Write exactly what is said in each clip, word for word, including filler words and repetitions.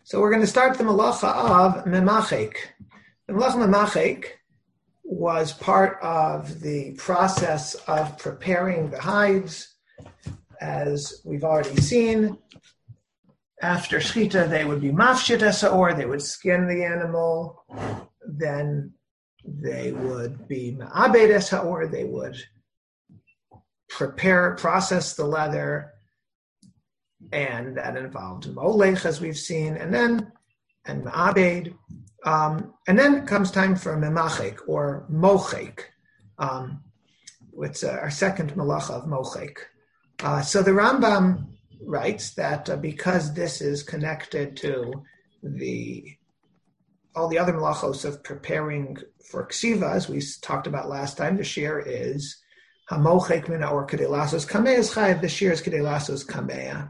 So we're going to start the Malacha of Memachek. The Malacha Memachek was part of the process of preparing the hides. As we've already seen, after Shechita, they would be mafshit or they would skin the animal. Then they would be ma'abed or they would prepare, process the leather, and that involved molech, as we've seen, and then and ma'abed, um, and then comes time for memachek or mochek. Um, it's uh, our second malacha of mochek. Uh, so the Rambam writes that uh, because this is connected to the all the other malachos of preparing for ksiva, as we talked about last time, the shir is hamochek mina or kedei lasos kameh is chayav. The shir is kedei lasos kameh.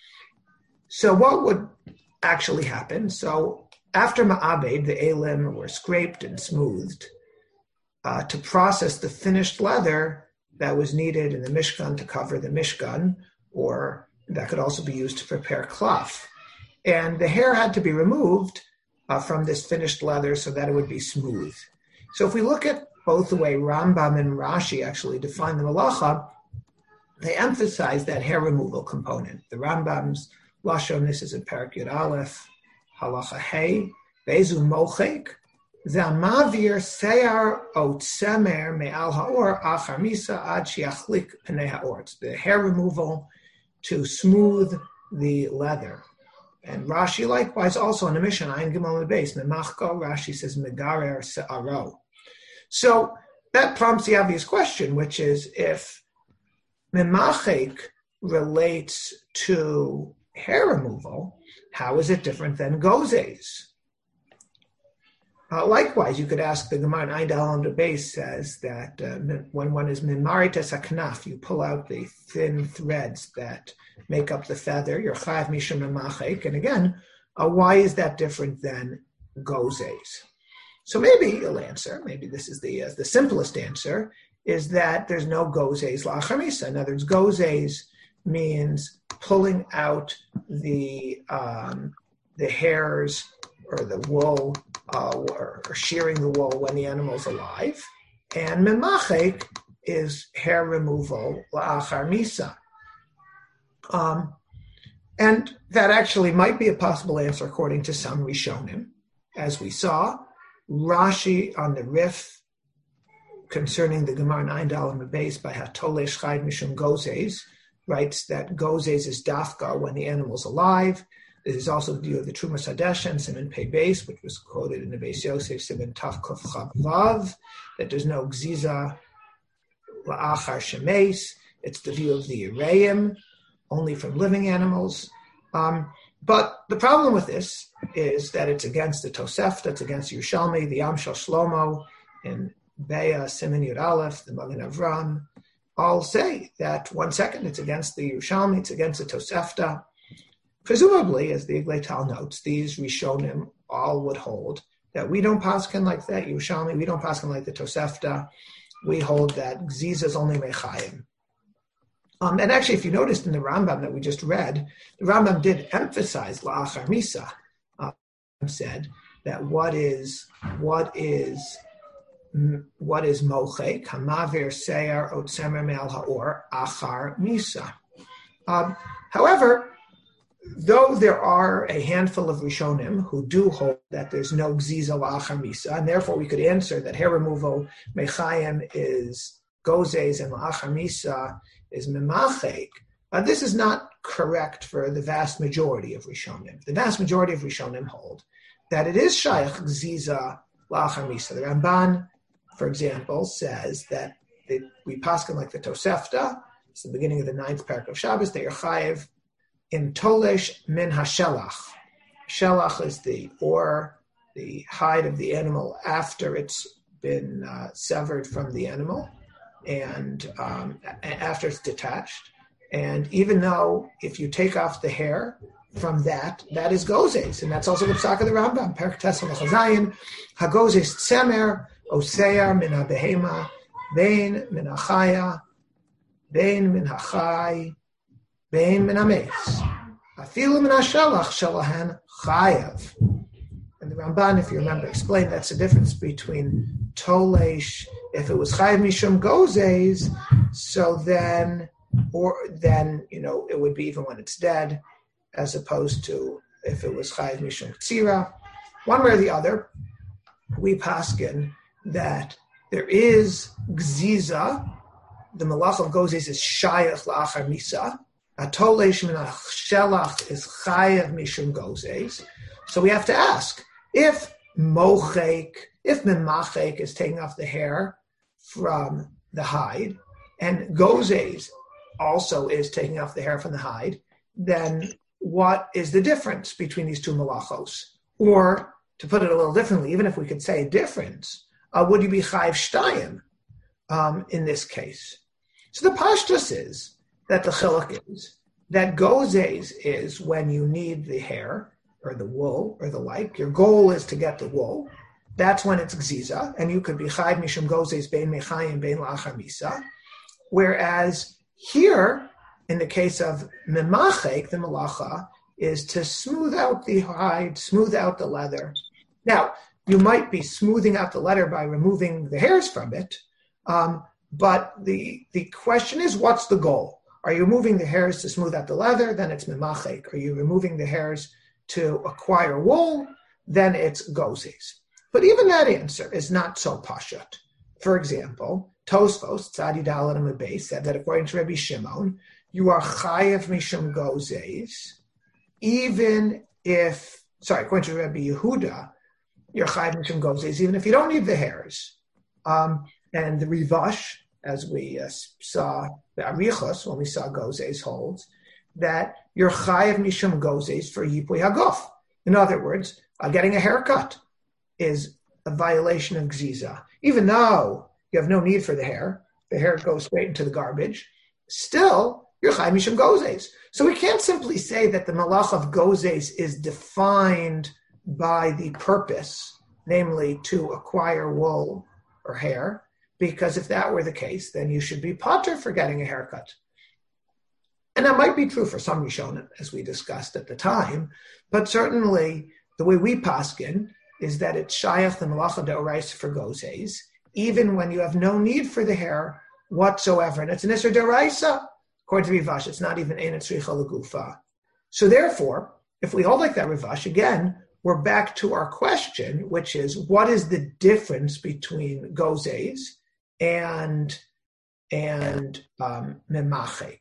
So what would actually happen? So after ma'abed, the elim were scraped and smoothed uh, to process the finished leather that was needed in the Mishkan to cover the Mishkan, or that could also be used to prepare cloth. And the hair had to be removed uh, from this finished leather so that it would be smooth. So if we look at both the way Rambam and Rashi actually define the malacha, they emphasize that hair removal component. The Rambam's Lashon, this is in Parak Yud Aleph, Halacha Hey, Bezu Mochek, Zamavir Seyar Ot Semer Me'al Ha'or Achar Misa Ad Shiachlik Pnei Ha'or. It's the hair removal to smooth the leather. And Rashi likewise also in the Mishnah, Ayin Gimel Beis, Memachko, Rashi says Megarer Se'aro. So that prompts the obvious question, which is if Memachek relates to hair removal, how is it different than gozes? Uh, likewise, you could ask the Gemara in Ayin Daled Amud Beis says that uh, when one is mimarites haknaf, you pull out the thin threads that make up the feather, you're chayav mishum memachek. And again, uh, why is that different than gozes? So maybe you'll answer, maybe this is the uh, the simplest answer, is that there's no gozes la'achar misa. In other words, gozes means pulling out the um, the hairs or the wool uh, or, or shearing the wool when the animal's alive. And memachek is hair removal la'achar misa. Um, and that actually might be a possible answer according to some Rishonim. As we saw, Rashi on the Rif concerning the Gemara in Ayin Daled Amud Beis by Hatolesh Chayv Mishum Gozes writes that gozes is dafka when the animal's alive. This is also the view of the Trumas Hadeshen, Siman Pei Beis, which was quoted in the Beis Yosef, Siman Taf Kuf Chav Vav, that there's no gziza la'achar shemeis. It's the view of the Yereim, only from living animals. Um, but the problem with this is that it's against the Tosefta, it's against Yerushalmi, the Am Shel Shlomo, in Be'ah, Siman Yud Aleph, the Magen Avram, all say that, one second, it's against the Yerushalmi, it's against the Tosefta. Presumably, as the Iglei Tal notes, these Rishonim all would hold that we don't paskin like that, Yerushalmi, we don't paskin like the Tosefta. We hold that Gziza is only Mechayim. Um, and actually, if you noticed in the Rambam that we just read, the Rambam did emphasize La'achar Misa. Uh, said that what is, what is, What is mochek? Hamavir seir otsemer me'al ha'or achar misa. Um, however, though there are a handful of Rishonim who do hold that there's no gziza la'achar misa, and therefore we could answer that hair removal mechayim is gozes and la'achar misa is memachek. Uh, this is not correct for the vast majority of Rishonim. The vast majority of Rishonim hold that it is shaykh gziza la'achar misa. The Ramban, for example, says that they, we paskin like the Tosefta. It's the beginning of the ninth parak of Shabbos. They are chayiv in tolesh min hashelach. Shelach is the or the hide of the animal after it's been uh, severed from the animal and um, after it's detached. And even though if you take off the hair from that, that is gozes, and that's also the psak of the Rambam. Parak Tesel Chazayin hagozes tzemer. Osear min ha-behema, bein min ha-chaya, bein min ha-chay, bein min ha-meis. Afilu min ha-shelach shelahan chayav. And the Ramban, if you remember, explained that's the difference between tolesh. If it was chayav mishum gozes, so then, or then you know it would be even when it's dead, as opposed to if it was chayav mishum tzira. One way or the other, we paskin that there is gziza. The malach of gozes is shayach la'achar misa. A tolesh min shelach is chayav mishum gozes. So we have to ask, if mochek, if memachek is taking off the hair from the hide, and gozes also is taking off the hair from the hide, then what is the difference between these two malachos? Or, to put it a little differently, even if we could say a difference, uh, would you be chayav shtayim um, in this case? So the pashtus is that the chiluk is that gozes is when you need the hair, or the wool, or the like. Your goal is to get the wool. That's when it's gziza, and you could be chayav mishum gozes bein mechayim bein la'achar misa. Whereas here, in the case of memachek, the malacha is to smooth out the hide, smooth out the leather. Now, you might be smoothing out the leather by removing the hairs from it, um, but the the question is, what's the goal? Are you removing the hairs to smooth out the leather? Then it's memachek. Are you removing the hairs to acquire wool? Then it's gozes. But even that answer is not so pashut. For example, Tosfos, Tzadi Dalet Amud Beis, said that according to Rabbi Shimon, you are chayav mishum gozes, even if, sorry, according to Rabbi Yehuda, you're chayav mishum gozes, even if you don't need the hairs. Um, and the Rivash, as we uh, saw, the Arichos, when we saw gozes, holds that you're chayav mishum gozes for yipui haguf. In other words, uh, getting a haircut is a violation of gziza. Even though you have no need for the hair, the hair goes straight into the garbage, still, you're chayav mishum gozes. So we can't simply say that the malach of gozes is defined by the purpose, namely to acquire wool or hair, because if that were the case, then you should be pater for getting a haircut. And that might be true for some Rishonim, as we discussed at the time, but certainly the way we paskin is that it's shayach the malacha deoraisa for gozes, even when you have no need for the hair whatsoever. And it's an isser deoraisa. According to Rivash, it's not even ein tzricha legufa. So therefore, if we hold like that Rivash, again, we're back to our question, which is, what is the difference between gozes and, and um, memachek?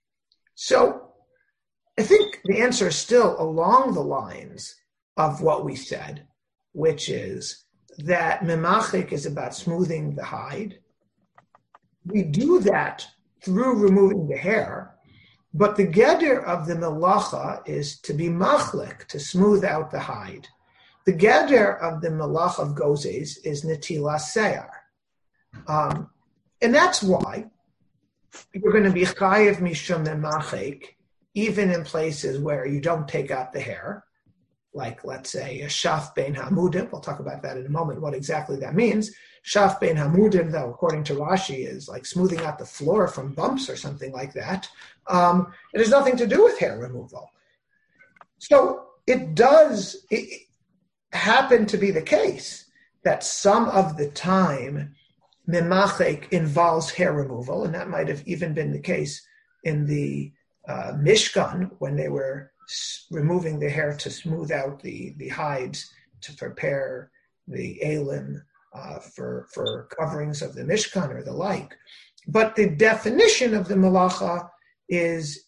So I think the answer is still along the lines of what we said, which is that memachik is about smoothing the hide. We do that through removing the hair, but the geder of the melacha is to be machlik, to smooth out the hide. The geder of the melacha of gozes is netilas se'ar. Um, and that's why you're going to be chayav mishum memachik, even in places where you don't take out the hair, like, let's say, a shaf bein hamudim. We'll talk about that in a moment, what exactly that means. Shaf bein hamudim, though, according to Rashi, is like smoothing out the floor from bumps or something like that. Um, it has nothing to do with hair removal. So it does it happen to be the case that some of the time memachek involves hair removal, and that might have even been the case in the uh, Mishkan when they were s- removing the hair to smooth out the, the hides to prepare the elim uh, for, for coverings of the Mishkan or the like. But the definition of the malacha is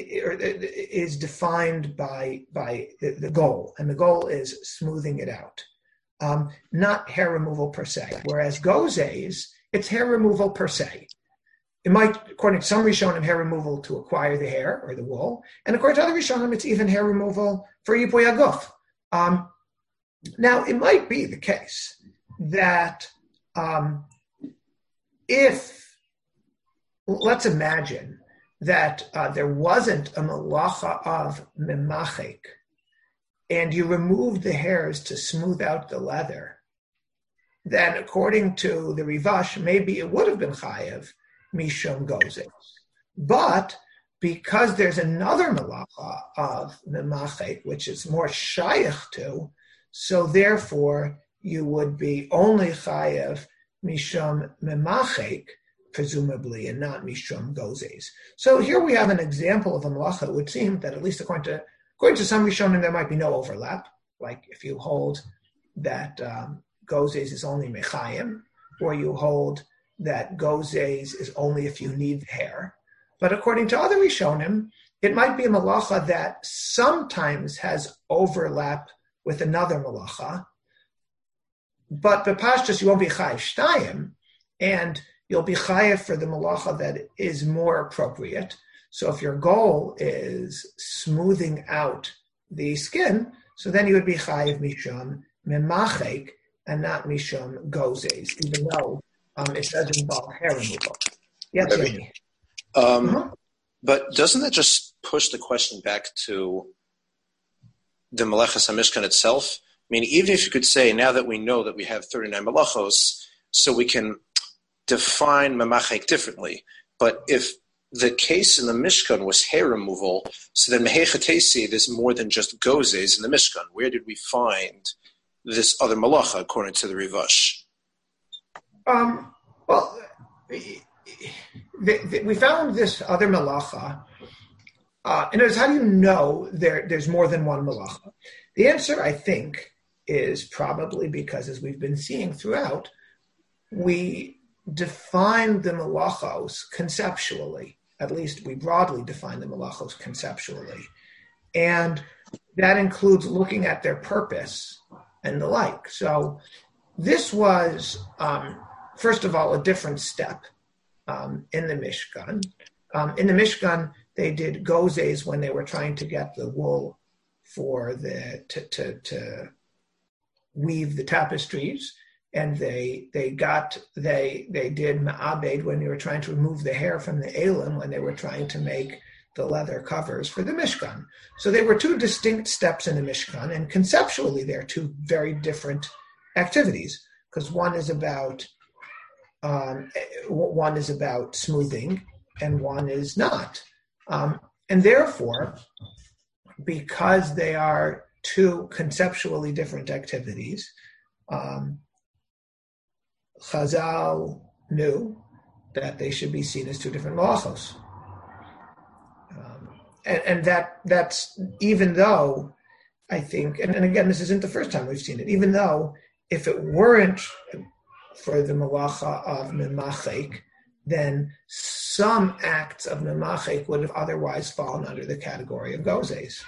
is defined by by the, the goal, and the goal is smoothing it out. Um, not hair removal per se. Whereas gozes, it's hair removal per se. It might, according to some Rishonim, hair removal to acquire the hair or the wool, and according to other Rishonim, it's even hair removal for yipui haguf. Um, now, it might be the case that um, if, let's imagine that uh, there wasn't a malacha of memachek, and you removed the hairs to smooth out the leather, then according to the Rivash, maybe it would have been chayev mishum gozes. But because there's another malacha of memachek, which is more shaykh to, so therefore you would be only chayev mishum memachek, presumably, and not mishum gozes. So here we have an example of a malacha. It would seem that, at least according to according to some Rishonim, there might be no overlap. Like if you hold that um, gozes is only mechayim, or you hold that gozes is only if you need hair. But according to other Rishonim, it might be a malacha that sometimes has overlap with another malacha, but b'pashtus you won't be chayiv shtayim, and you'll be chayiv for the malacha that is more appropriate. So if your goal is smoothing out the skin, so then you would be chayiv mishum memachek and not mishum gozes, even though um, it does involve hair removal. Yes, Jamie. Um, uh-huh. But doesn't that just push the question back to the Melechas HaMishkan itself? I mean, even if you could say, now that we know that we have thirty-nine Melachos, so we can define Memachek differently. But if the case in the Mishkan was hair removal, so then Mehechatesi, there's more than just gozes in the Mishkan. Where did we find this other Malacha, according to the Rivash? Um, well... The, the, we found this other malacha. Uh, and it's how do you know there, there's more than one malacha? The answer, I think, is probably because, as we've been seeing throughout, we define the malachos conceptually. At least we broadly define the malachos conceptually. And that includes looking at their purpose and the like. So this was, um, first of all, a different step. Um, in the Mishkan. Um, in the Mishkan, they did gozes when they were trying to get the wool for the to, to, to weave the tapestries, and they they got they they did ma'abed when they were trying to remove the hair from the elim when they were trying to make the leather covers for the Mishkan. So they were two distinct steps in the Mishkan, and conceptually they're two very different activities, because one is about Um, one is about smoothing and one is not. Um, and therefore, because they are two conceptually different activities, um, Chazal knew that they should be seen as two different malachos. Um, and, and that that's even though I think, and, and again, this isn't the first time we've seen it, even though if it weren't for the malacha of memachek, then some acts of memachek would have otherwise fallen under the category of gozes.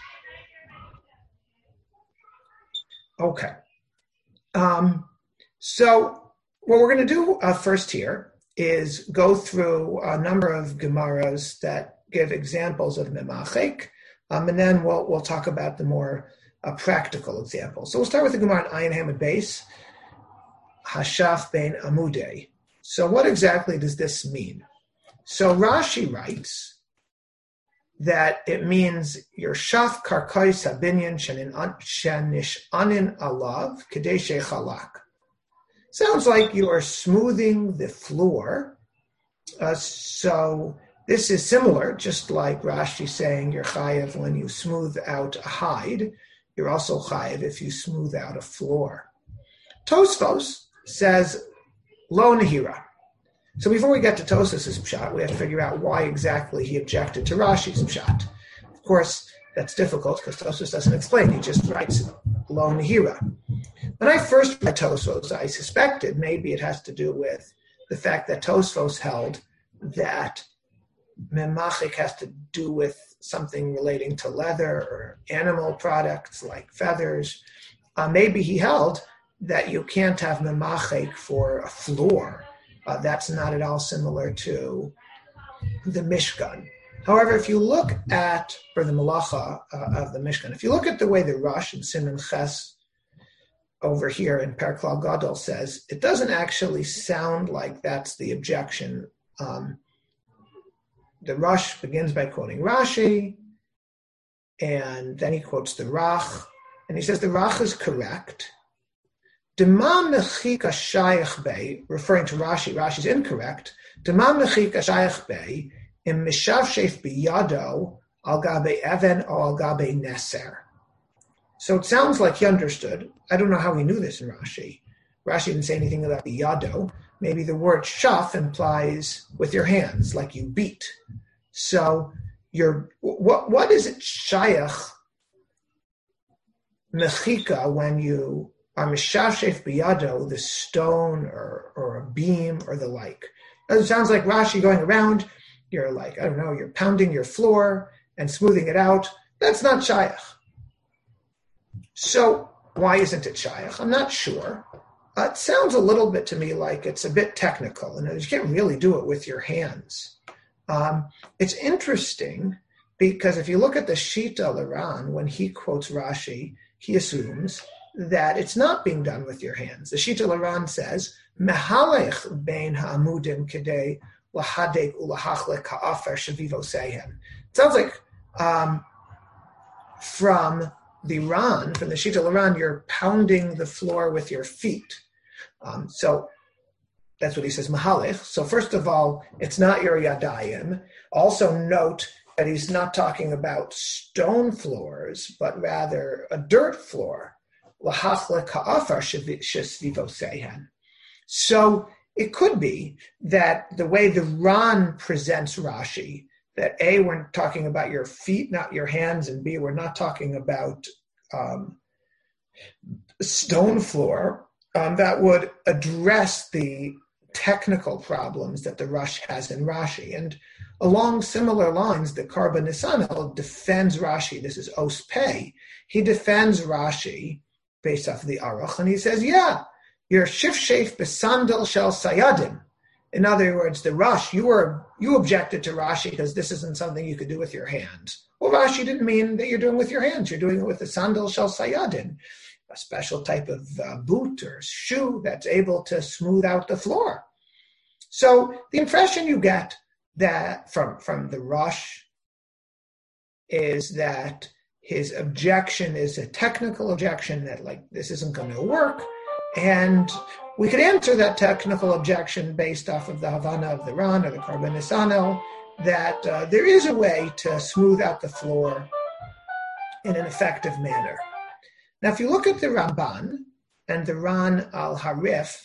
Okay. Um, so what we're going to do uh, first here is go through a number of Gemaras that give examples of memachek, um, and then we'll we'll talk about the more uh, practical examples. So we'll start with the Gemara in Ayin Hamid Beis. Hashaf ben Amudei. So what exactly does this mean? So Rashi writes that it means your shaf karkoi sabinyan shenish anin alav kedei shechalak. Sounds like you are smoothing the floor. Uh, so this is similar, just like Rashi saying you're chayev when you smooth out a hide. You're also chayev if you smooth out a floor. Tosfos says lo nehira. So before we get to Tosfos' pshat, we have to figure out why exactly he objected to Rashi's pshat. Of course, that's difficult because Tosfos doesn't explain. He just writes lo nehira. When I first read Tosfos, I suspected maybe it has to do with the fact that Tosfos held that memachik has to do with something relating to leather or animal products like feathers. Uh, maybe he held that you can't have memachek for a floor. Uh, that's not at all similar to the Mishkan. However, if you look at, or the malacha uh, of the Mishkan, if you look at the way the Rosh and Siman Ches over here in Perek Klal Gadol says, it doesn't actually sound like that's the objection. Um, the Rosh begins by quoting Rashi, and then he quotes the Rach, and he says the Rach is correct. Demam mechika shayach bei, referring to Rashi, Rashi's incorrect. Demam mechika shayach bei, im mishavshef biyado al gabe even or al gabe neser. So it sounds like he understood. I don't know how he knew this in Rashi. Rashi didn't say anything about biyado. Maybe the word shaf implies with your hands, like you beat. So you're, what what is it shayach mechika when you are mishavshef biyado, the stone or, or a beam or the like? It sounds like Rashi going around, you're like, I don't know, you're pounding your floor and smoothing it out. That's not shayach. So why isn't it shayach? I'm not sure. Uh, it sounds a little bit to me like it's a bit technical, and you can't really do it with your hands. Um, it's interesting because if you look at the Shita Laran, when he quotes Rashi, he assumes that it's not being done with your hands. The Shita Laran says, "Mehalech bein ha'amudim kedei lahadek ulahachlek ha'afer shavivoseihem." It sounds like um, from the Ran, from the Shita Laran, you're pounding the floor with your feet. Um, so that's what he says, Mahalech. So first of all, it's not your Yadayim. Also note that he's not talking about stone floors, but rather a dirt floor. So it could be that the way the Ran presents Rashi, that A, we're talking about your feet, not your hands, and B, we're not talking about um, stone floor, um, that would address the technical problems that the Rush has in Rashi. And along similar lines, the Karba Nisanel defends Rashi. This is Os Pei. He defends Rashi based off of the Aruch, and he says, yeah, you're shifshef besandal shel sayadim. In other words, the Rush, you were you objected to Rashi because this isn't something you could do with your hands. Well, Rashi didn't mean that you're doing it with your hands. You're doing it with the sandal shel sayadin, a special type of uh, boot or shoe that's able to smooth out the floor. So the impression you get that from, from the Rush is that his objection is a technical objection, that like this isn't going to work. And we could answer that technical objection based off of the Havana of the Ran or the Karba Nisanel, that uh, there is a way to smooth out the floor in an effective manner. Now, if you look at the Ramban and the Ran al-Harif,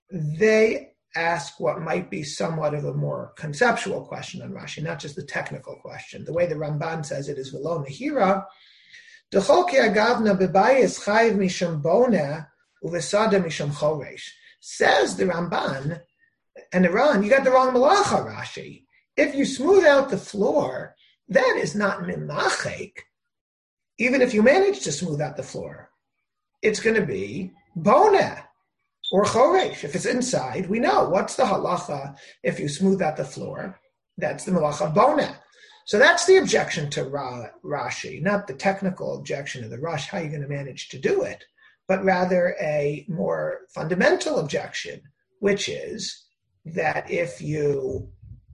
they ask what might be somewhat of a more conceptual question on Rashi, not just the technical question. The way the Ramban says it is v'lo nehira, d'chol ki agavna b'bayis chayiv misham boneh uvesada misham choresh. Says the Ramban and the Ran, you got the wrong malacha, Rashi. If you smooth out the floor, that is not mimachek. Even if you manage to smooth out the floor, it's going to be boneh or choresh. If it's inside, we know what's the halacha. If you smooth out the floor, that's the malacha boneh. So that's the objection to Ra, Rashi, not the technical objection of the Rush, how are you going to manage to do it, but rather a more fundamental objection, which is that if you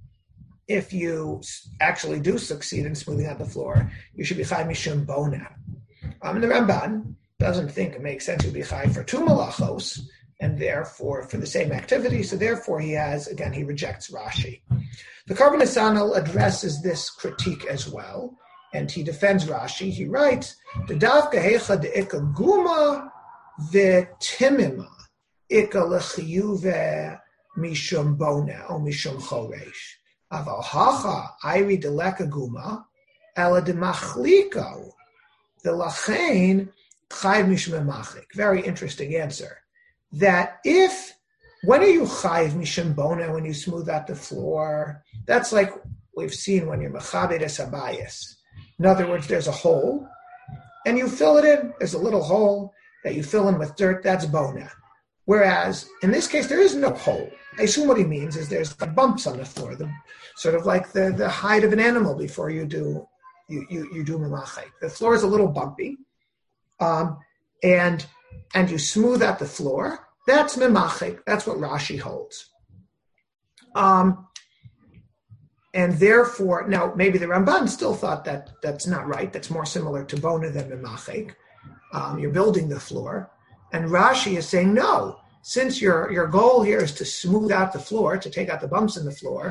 if you actually do succeed in smoothing out the floor, you should be chai mishum boneh. Um, and the Ramban doesn't think it makes sense to be chai for two malachos, and therefore for the same activity. So therefore he has, again, he rejects Rashi. The Karba Nisanel addresses this critique as well, and he defends Rashi. He writes, "The davka hecha de ika guma ve'timima ika lechiyuve mishum boneh or mishum choresh. Aval hacha ayri deleka guma ela de machliko the lachain chayv mishum machik." Very interesting answer. That if, when are you chayv mishum boneh, when you smooth out the floor? That's like we've seen when you're mechabed es habayis. In other words, there's a hole, and you fill it in. There's a little hole that you fill in with dirt. That's boneh. Whereas in this case, there is no hole. I assume what he means is there's bumps on the floor, the, sort of like the, the hide of an animal before you do you you, you do memachek. The floor is a little bumpy, um, and and you smooth out the floor. That's memachek. That's what Rashi holds. Um, and therefore, now maybe the Ramban still thought that that's not right. That's more similar to boneh than memachek. Um, you're building the floor. And Rashi is saying, no, since your, your goal here is to smooth out the floor, to take out the bumps in the floor,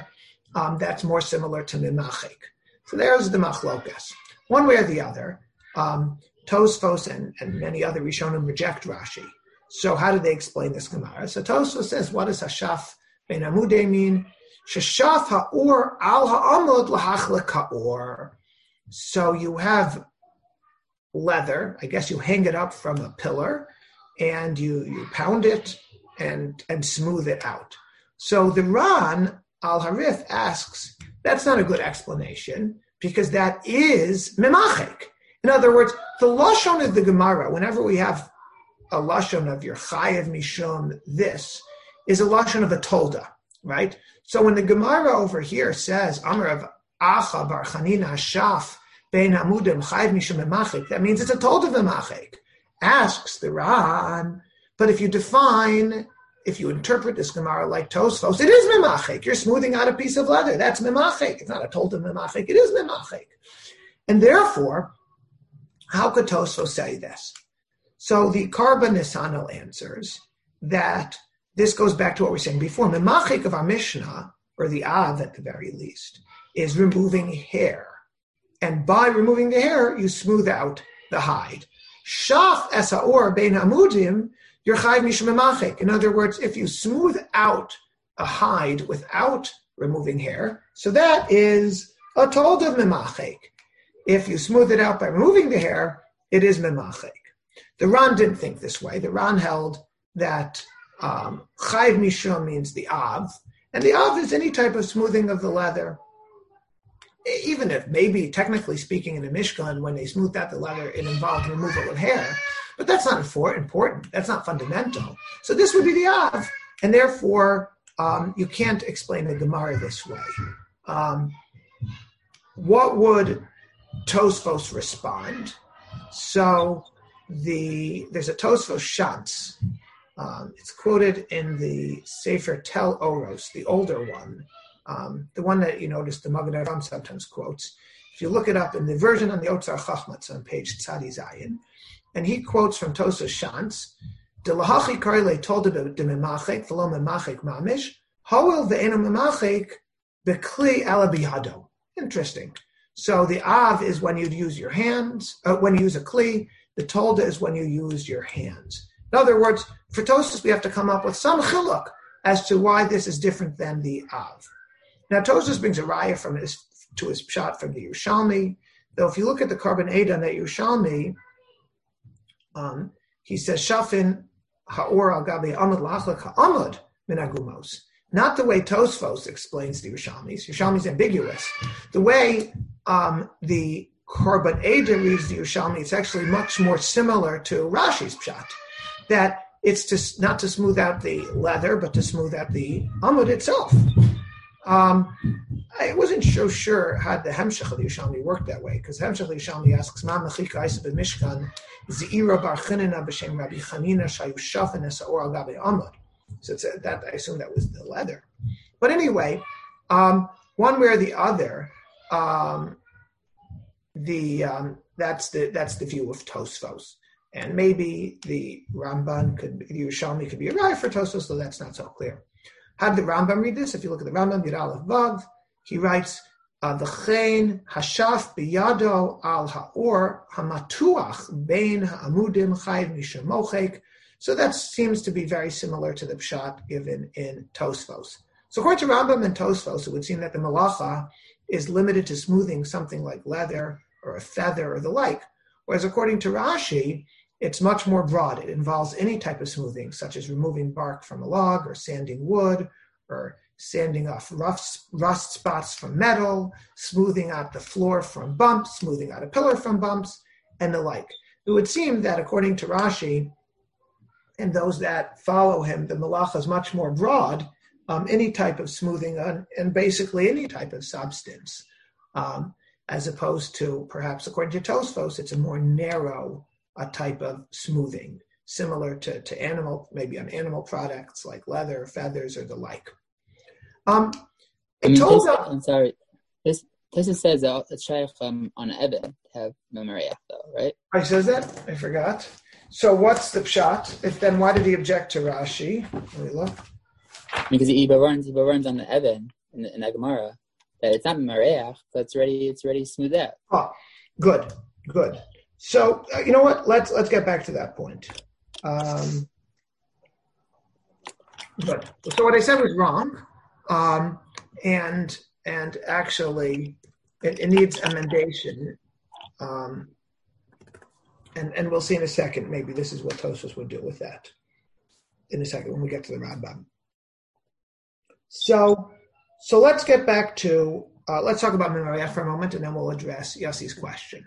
um, that's more similar to mimachik. So there's the machlokas. One way or the other, um, Tosfos and, and many other Rishonim reject Rashi. So how do they explain this Gemara? So Tosfos says, what does hashaf ben amudei mean? Shashaf ha'or al ha'amud lahachlek ha'or. So you have leather, I guess you hang it up from a pillar, and you, you pound it and, and smooth it out. So the Ran al-Harif asks, that's not a good explanation, because that is mimachik. In other words, the lashon of the Gemara, whenever we have a lashon of your chayev mishum, this is a lashon of a tolda, right? So when the Gemara over here says, Amar of Acha bar Chanina Shaf bein hamudim chayev mishum mimachik, that means it's a tolda mimachik. Asks the Ran, but if you define, if you interpret this Gemara like Tosfos, it is mimachik. You're smoothing out a piece of leather. That's mimachik. It's not a tolda mimachik. It is mimachik. And therefore, how could Tosfos say this? So the Karba Nisano answers that this goes back to what we were saying before. Mimachik of our Mishnah, or the Av at the very least, is removing hair. And by removing the hair, you smooth out the hide. Shaf esaor bein hamudim, you're chayiv mishum mimachik. In other words, if you smooth out a hide without removing hair, so that is a tolda mimachik. If you smooth it out by removing the hair, it is mimachik. The Ran didn't think this way. The Ran held that um, chayiv mishum means the av, and the av is any type of smoothing of the leather. Even if maybe, technically speaking, in a Mishkan, when they smoothed out the leather, it involved removal of hair. But that's not important. That's not fundamental. So this would be the Av. And therefore, um, you can't explain the Gemara this way. Um, what would Tosfos respond? So the there's a Tosfos Shantz. Um, it's quoted in the Sefer Tel Oros, the older one. Um, the one that you notice the Magen Avraham sometimes quotes. If you look it up in the version on the Otzar Chachmatz on page Tzadi Zayin, and he quotes from Tosfos Shantz, "De lahachi karle told de memachik v'lo memachik mamish hoil ve'enu memachik bekli ala biyado." Interesting. So the av is when you use your hands, uh, when you use a kli. The tolda is when you use your hands. In other words, for Tosfos we have to come up with some chiluk as to why this is different than the av. Now, Tosfos brings a raya from his to his shot from the Yerushalmi. Though, if you look at the Karban Eidah on that Yerushalmi, um, he says Shafin ha'or al gabi amud la'achlek ha'amud min agumos. Not the way Tosfos explains the Yerushalmi. Yerushalmi is ambiguous. The way um, the Karban Eidah reads the Yerushalmi, it's actually much more similar to Rashi's pshat. That it's to not to smooth out the leather, but to smooth out the amud itself. Um, I wasn't so sure how the Hemshech of the Yerushalmi worked that way, because Hemshech of the Yerushalmi asks, "Ma mechika isa b'mishkan zeira bar chinina b'shem Rabbi Chanina shayu shafin esaor al gabe amud." So it's a, that I assume that was the leather. But anyway, um, one way or the other, um, the um, that's the that's the view of Tosfos, and maybe the Ramban could, the Yerushalmi could be a raya for Tosfos, though that's not so clear. How did the Rambam read this? If you look at the Rambam, Yud Aleph Vav, he writes, "V'chein hashaf biyado al ha'or hamatuach bein ha'amudim chayiv mishum mochek." So that seems to be very similar to the pshat given in Tosfos. So according to Rambam and Tosfos, it would seem that the malacha is limited to smoothing something like leather or a feather or the like, whereas according to Rashi, it's much more broad. It involves any type of smoothing, such as removing bark from a log or sanding wood or sanding off rough, rust spots from metal, smoothing out the floor from bumps, smoothing out a pillar from bumps, and the like. It would seem that according to Rashi and those that follow him, the malacha is much more broad, um, any type of smoothing on, and basically any type of substance, um, as opposed to perhaps according to Tosfos, it's a more narrow a type of smoothing, similar to, to animal, maybe on animal products like leather, feathers, or the like. Um, I mean, told this, us, I'm sorry. This this says that it's shaykh um, on Eben to have memoriah, though, right? I says that? I forgot. So what's the pshat? If then, why did he object to Rashi? Let me look. Because he runs, he runs on the Eben. in, in the Gemara that it's not Mareach, but it's already it's already smoothed out. Oh, good, good. So uh, you know what? Let's let's get back to that point. Um, good. So what I said was wrong, um, and and actually it, it needs emendation. Um, and and we'll see in a second. Maybe this is what Tosfos would do with that in a second when we get to the Rambam. So so let's get back to uh, let's talk about Mimarech for a moment, and then we'll address Yossi's question.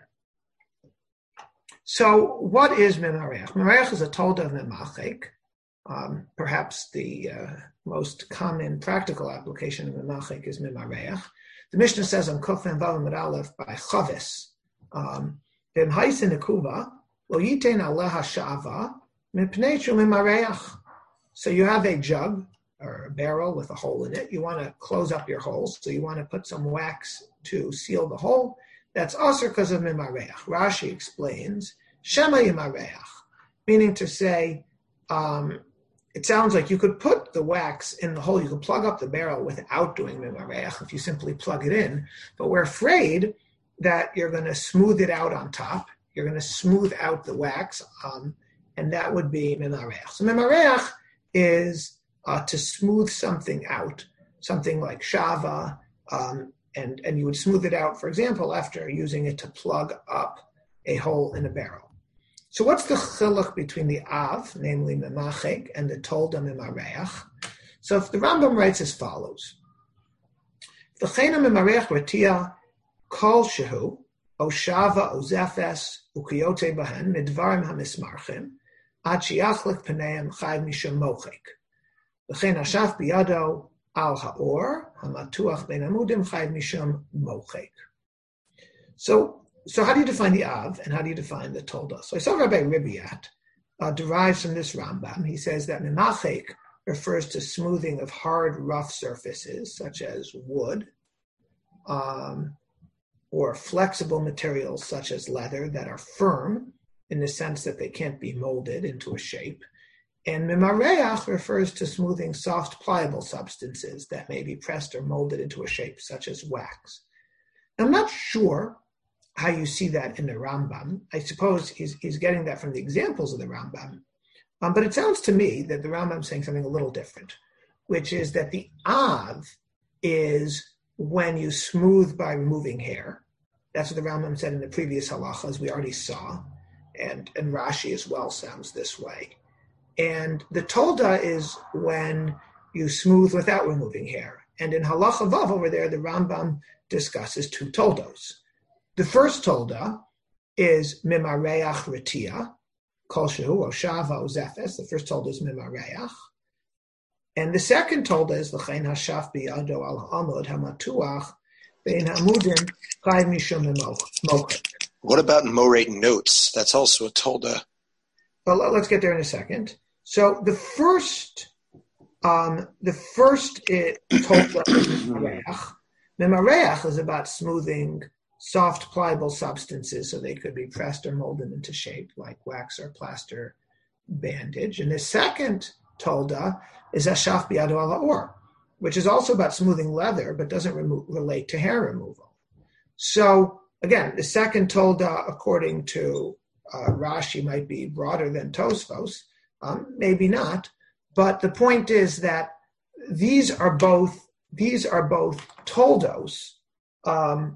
So what is Mimarech? Mimarech is a tolda of Memachek. Um, perhaps the uh, most common practical application of Memachek is Mimarech. The Mishnah says on Kuf and Vav Amud Aleph by Chavis, um, V'im haisin nekuva lo yitein aleha sha'ava mipnei shu mimareach. So you have a jug or a barrel with a hole in it. You want to close up your holes, so you want to put some wax to seal the hole. That's also because of mimareach. Rashi explains shema yimareach, meaning to say, um, it sounds like you could put the wax in the hole. You could plug up the barrel without doing mimareach if you simply plug it in. But we're afraid that you're going to smooth it out on top. You're going to smooth out the wax, um, and that would be mimareach. So mimareach is uh, to smooth something out, something like shava, um, and, and you would smooth it out, for example, after using it to plug up a hole in a barrel. So what's the chiluk between the av, namely memachek, and the tolda mimareach? So if the Rambam writes as follows, v'cheina mimareach ratia kol shehu, o shava, o zefes, ukiyote bahen, midvarim hamismarchim, ad shiachlik paneim chayv mishum mochek. V'chein hashaf biyado al haor, hamatuach ben amudim chayv mishum mochek. So, So how do you define the Av, and how do you define the Tolda? So I saw Rabbi Ribiat uh, derives from this Rambam. He says that Memachek refers to smoothing of hard, rough surfaces, such as wood, um, or flexible materials, such as leather, that are firm, in the sense that they can't be molded into a shape. And Mimareach refers to smoothing soft, pliable substances that may be pressed or molded into a shape, such as wax. I'm not sure how you see that in the Rambam. I suppose he's, he's getting that from the examples of the Rambam. Um, but it sounds to me that the Rambam is saying something a little different, which is that the Av is when you smooth by removing hair. That's what the Rambam said in the previous halacha, as we already saw. And, and Rashi as well sounds this way. And the Tolda is when you smooth without removing hair. And in halacha vav over there, the Rambam discusses two Toldos. The first tolda is mimareach retia, kol shehu o shava o zefes. The first tolda is mimareach, and the second tolda is l'chein hashaf biyado al ha'amud hamatuach bein ha'amudim chayv mishum mochek. What about morate notes? That's also a tolda. Well, let's get there in a second. So the first, um, the first tolda is mimareach. Mimareach is about smoothing soft, pliable substances so they could be pressed or molded into shape, like wax or plaster bandage. And the second tolda is ashaf biyado al ha'or, which is also about smoothing leather, but doesn't remo- relate to hair removal. So again, the second tolda, according to uh, Rashi, might be broader than Tosfos, um, maybe not. But the point is that these are both these are both toldos, um,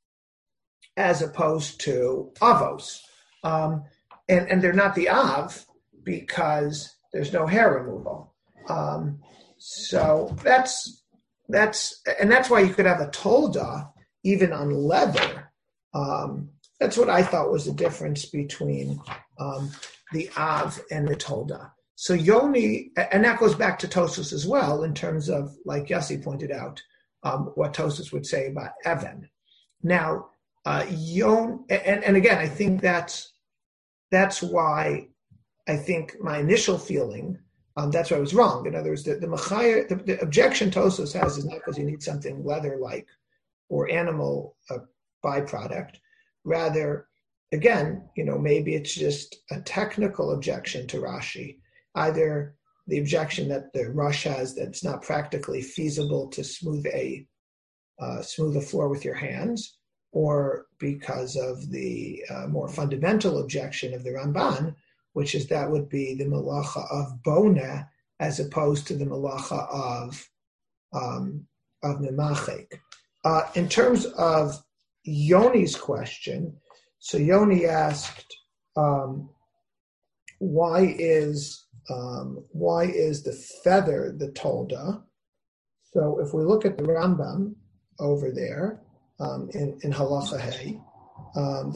as opposed to avos. Um, and, and they're not the av because there's no hair removal. Um, so that's, that's, and that's why you could have a tolda even on leather. Um, that's what I thought was the difference between um, the av and the tolda. So Yoni, and that goes back to Tosfos as well in terms of, like Yossi pointed out, um, what Tosfos would say about Evan. Now, Uh, Yon, and, and again, I think that's that's why I think my initial feeling, um, that's why I was wrong. In other words, the the, machaya, the, the objection Tosfos has is not because you need something leather-like or animal uh, byproduct. Rather, again, you know, maybe it's just a technical objection to Rashi. Either the objection that the Rush has that it's not practically feasible to smooth a uh, smooth a floor with your hands, or because of the uh, more fundamental objection of the Ramban, which is that would be the malacha of bona as opposed to the malacha of um, of memachek. Uh, in terms of Yoni's question, so Yoni asked, um, why is um, why is the feather the tolda? So if we look at the Rambam over there um, in, in Halacha Hey, um,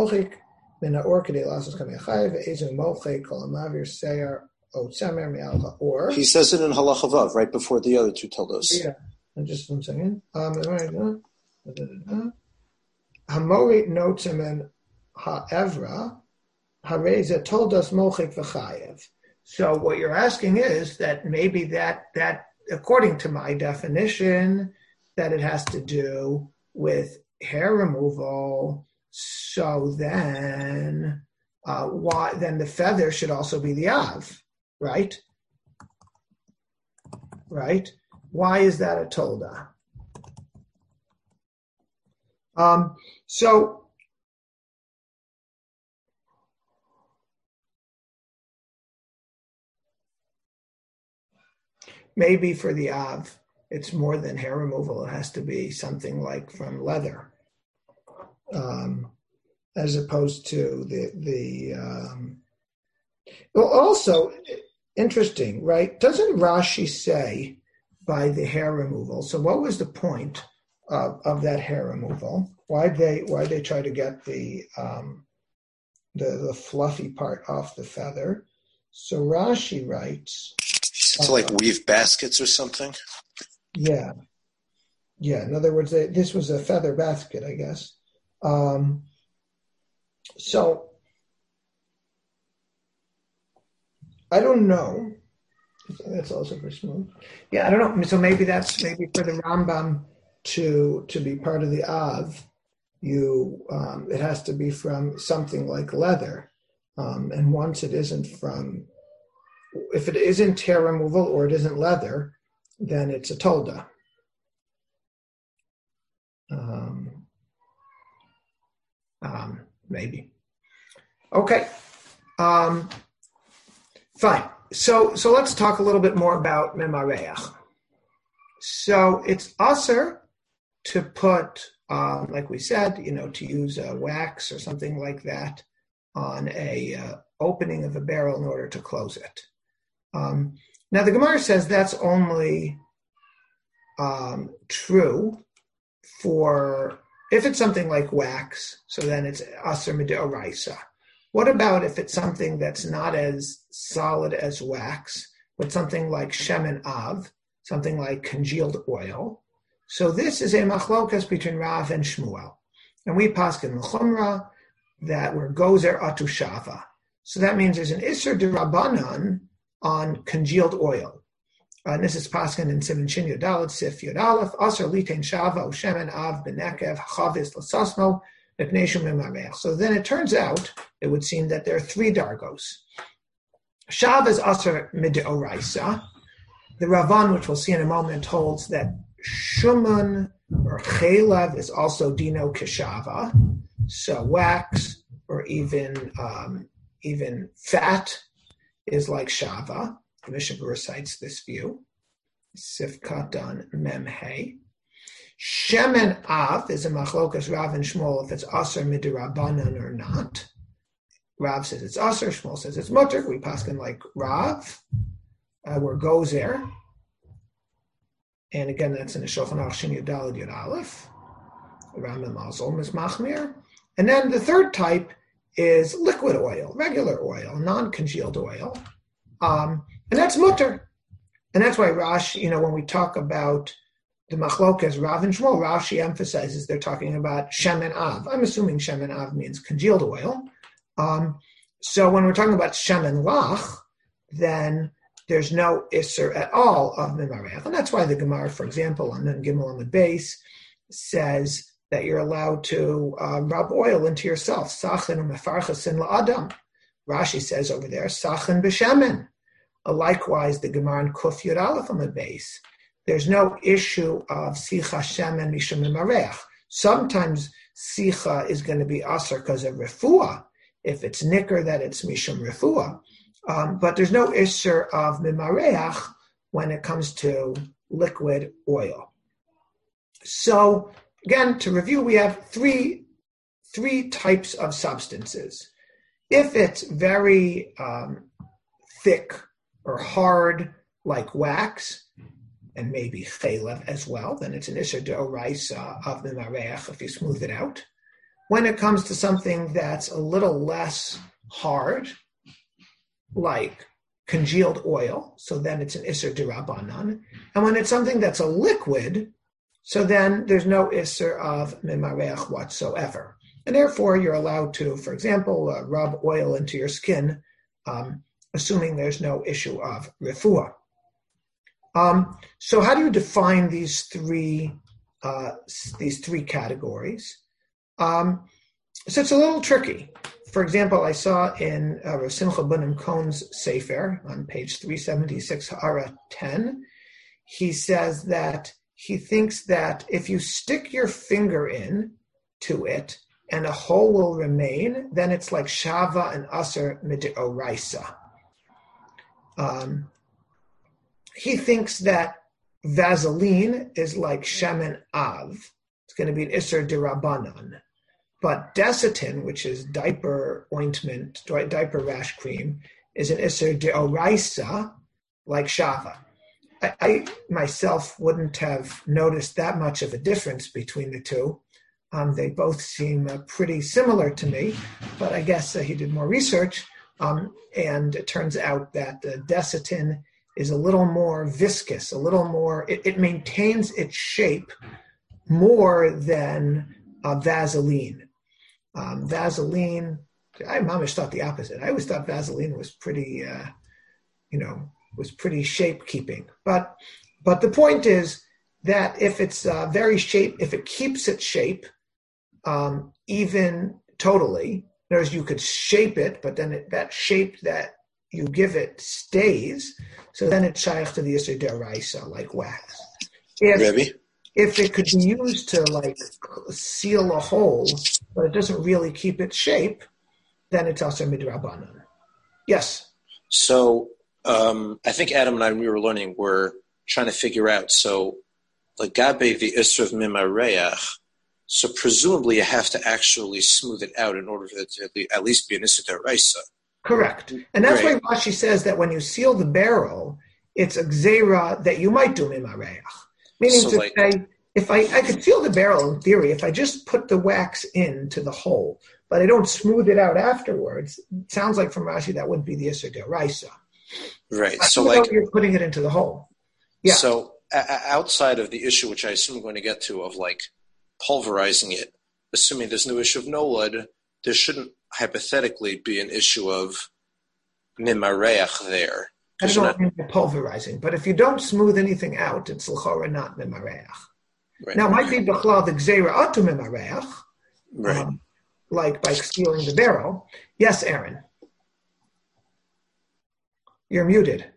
or he says it in Halacha Vav right before the other two toldos. Yeah, just one second. Um, Hamorit notes him in Ha'evra, Hareza told us Mochik v'chayev. So what you're asking is that maybe that, that, according to my definition, that it has to do with hair removal. So then, uh, why then the feather should also be the av, right? Right? Why is that a tolda? Um, so. Maybe for the Av, it's more than hair removal. It has to be something like from leather, um, as opposed to the the. Um, well, also interesting, right? Doesn't Rashi say by the hair removal? So, what was the point of, of that hair removal? Why they why they try to get the um, the the fluffy part off the feather? So Rashi writes. To like weave baskets or something? Yeah. Yeah. In other words, they, this was a feather basket, I guess. Um, so I don't know. That's also pretty smooth. Yeah, I don't know. So maybe that's maybe for the Rambam to to be part of the Av, you um, it has to be from something like leather. Um, and once it isn't from If it isn't hair removal or it isn't leather, then it's a tolda. Um, um, maybe. Okay. Um, fine. So so let's talk a little bit more about memareach. So it's usher to put, um, like we said, you know, to use a wax or something like that on a uh, opening of a barrel in order to close it. Um, now the Gemara says that's only um, true for if it's something like wax, so then it's aser midoraisa. What about if it's something that's not as solid as wax, but something like shemen av, something like congealed oil? So this is a machlokas between Rav and Shmuel, and we paskin l'chumra that we're gozer atushava. So that means there's an iser d'Rabbanan on congealed oil. Uh, and this is paskin in Sivan Shin Yodalet Sif Yodalef Aser Litein Shava O Shemen Av Benekev Chavis Lasasno Epnei Shumim. So then it turns out it would seem that there are three dargos. Shav is Aser Midoraisa. The Ravan, which we'll see in a moment, holds that Shuman or Chelev is also Dino Keshava. So wax or even um, even fat is like Shava. The Mishnah recites this view. Sif Katan Mem Hey. Shemen Av is a machlokas Rav and Shmuel if it's Aser Midirabanan or not. Rav says it's Aser, Shmuel says it's Mutter. We paskin like Rav. Uh, we're Gozer. And again, that's in the Shulchan Aruch Shin Yudalad Yud Aleph. Rambam Mazol is Machmir. And then the third type is liquid oil, regular oil, non-congealed oil. Um, and that's mutter. And that's why Rashi, you know, when we talk about the machlokas, Rav and Shmuel, Rashi emphasizes they're talking about shemen av. I'm assuming shemen av means congealed oil. Um, so when we're talking about shemen lach, then there's no isser at all of mimarech. And that's why the Gemara, for example, on Nun Gimel on the base, says that you're allowed to uh, rub oil into yourself. Sachin u'mefarchasin la'adam. Rashi says over there, sachin b'shemen. Uh, likewise, the Gemara in Kuf Yud Aleph on the base, there's no issue of Sicha Shemen Mishum Mimareach. Sometimes Sicha is going to be Asr because of Refuah. If it's Nicker, that it's Mishum Refuah. Um, but there's no Isser of Mimareach when it comes to liquid oil. So, again, to review, we have three, three types of substances. If it's very um, thick or hard, like wax, and maybe chaylev as well, then it's an isser deoraisa of the mareach if you smooth it out. When it comes to something that's a little less hard, like congealed oil, so then it's an isser derabanan. And when it's something that's a liquid, so then there's no isser of mimareach whatsoever. And therefore, you're allowed to, for example, uh, rub oil into your skin, um, assuming there's no issue of refuah. Um, so how do you define these three uh, these three categories? Um, so it's a little tricky. For example, I saw in uh, Rav Simcha Bunim Cohn's Sefer on page three seventy-six, Hara ten, he says that he thinks that if you stick your finger in to it and a hole will remain, then it's like Shava and Aser Midoraisa. Um, he thinks that Vaseline is like Shemen Av. It's going to be an Isser Dirabanan. But Desitin, which is diaper ointment, diaper rash cream, is an Isser Deoraisa, like Shava. I, I myself wouldn't have noticed that much of a difference between the two. Um, they both seem uh, pretty similar to me, but I guess uh, he did more research, um, and it turns out that uh, Desitin is a little more viscous, a little more, it, it maintains its shape more than uh, Vaseline. Um, Vaseline, I mamish thought the opposite. I always thought Vaseline was pretty, uh, you know, was pretty shape-keeping. But but the point is that if it's uh, very shape, if it keeps its shape, um, even totally, in other words, you could shape it, but then it, that shape that you give it stays, so then it's shaykh to the Yisr Deraisa, like wax. If, Rebbe? if it could be used to like seal a hole, but it doesn't really keep its shape, then it's also midrabanan. Yes? So um, I think Adam and I, when we were learning, were trying to figure out, so Lagabe the Isr of Mimareach, so presumably you have to actually smooth it out in order for it to at least be an Isr Deraisa. Correct. And that's Great. why Rashi says that when you seal the barrel, it's a gzeira that you might do mimareach. Meaning So to like, say, if I, I could seal the barrel in theory, if I just put the wax into the hole, but I don't smooth it out afterwards, it sounds like from Rashi that wouldn't be the Isser Deraisa. right. I So know like, you're putting it into the hole. Yeah. So uh, outside of the issue, which I assume we're going to get to, of like pulverizing it, assuming there's no issue of nolad, there shouldn't hypothetically be an issue of mimareach there. I don't know not, what I mean by pulverizing, but if you don't smooth anything out, it's l'chora not mimareach. right. Now, it might be b'chlal the gzeira atu mimareach, Right. um, like by sealing the barrel. Yes, Aaron. You're muted.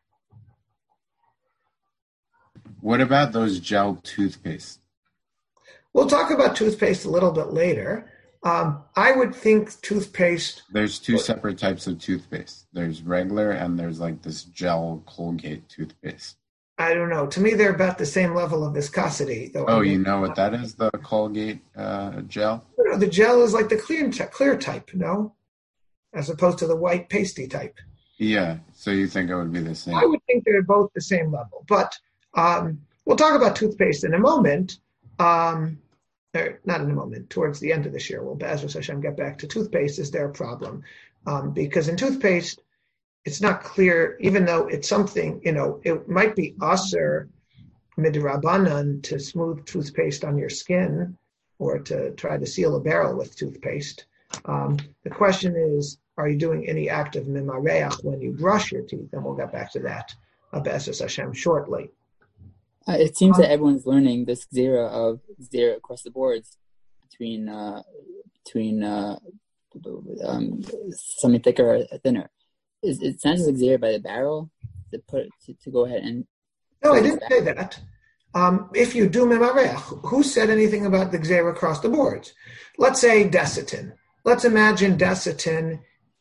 What about those gel toothpaste? We'll talk about toothpaste a little bit later. Um, I would think toothpaste... There's two separate types of toothpaste. There's regular and there's like this gel Colgate toothpaste. I don't know. To me, they're about the same level of viscosity. Though Oh, you know what that is, the Colgate uh, gel? You know, the gel is like the clear, clear type, no? As opposed to the white pasty type. Yeah, so you think it would be the same? I would think they're both the same level. But um, we'll talk about toothpaste in a moment. Um, or not in a moment. Towards the end of this year, we'll, Be'ezras Hashem, get back to toothpaste. Is there a problem? Um, because in toothpaste, it's not clear, even though it's something, you know, it might be aser midrabanan to smooth toothpaste on your skin or to try to seal a barrel with toothpaste. Um, the question is, are you doing any act of mimareach when you brush your teeth? And we'll get back to that, uh, Be'ezras Hashem, shortly. Uh, it seems um, that everyone's learning this zera of zera across the boards between uh, between uh, um, something thicker or thinner. Is it's not just like zera by the barrel, to put to, to go ahead and. No, I didn't say that. Um, if you do mimareach, who said anything about the gzeira across the boards? Let's say desitin. Let's imagine desitin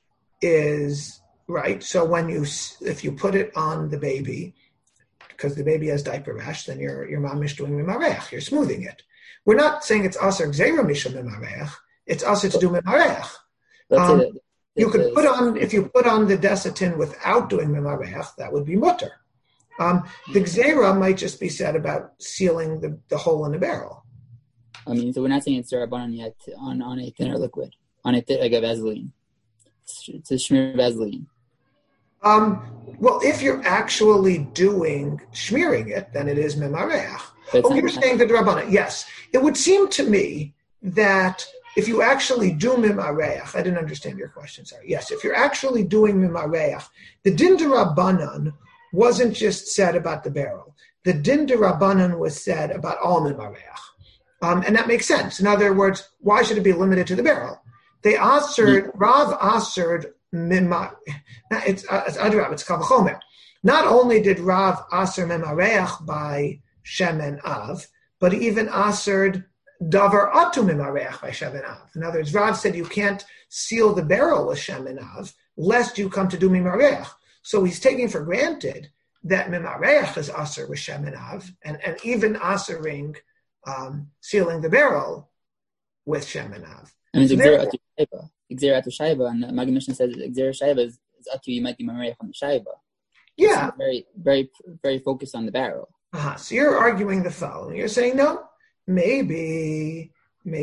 is right. So when you, if you put it on the baby, because the baby has diaper rash, then your your mom is doing mimareach. You're smoothing it. We're not saying it's aser gzeira mishal mimareach. It's aser to do mimareach. Um, the, the, you could the, put on if you put on the desitin without doing mimareach, that would be mutter. Um, the gzeira might just be said about sealing the, the hole in the barrel. I mean, so we're not saying it's derabanan yet on, on a thinner liquid, on a th- like a Vaseline. It's a shmir Vaseline. Um, well, if you're actually doing smearing it, then it is mimareach. Oh, you're saying the derabanan? Yes. It would seem to me that if you actually do mimareach, I didn't understand your question. Sorry. Yes, if you're actually doing mimareach, the din derabanan wasn't just said about the barrel. The din derabanan was said about all mimareach. Um, and that makes sense. In other words, why should it be limited to the barrel? They assered, Rav assered, mimar, it's adrab, it's kavachomer. Not only did Rav aser mimareach by shemen av, but even assered davar atu mimareach by shemen av. In other words, Rav said you can't seal the barrel with shemen av, lest you come to do mimareach. So he's taking for granted that mimareach is aser with shemen av, and, and even asering um, sealing the barrel with shemen av. And it's gzeira atu shayba. Gzeira atu shayba, and the Maggid Mishnah says gzeira shayba is, is atu, you might be mimareach on the shayba. Yeah. So very, very, very focused on the barrel. Uh-huh. So you're arguing the following. You're saying, no, maybe,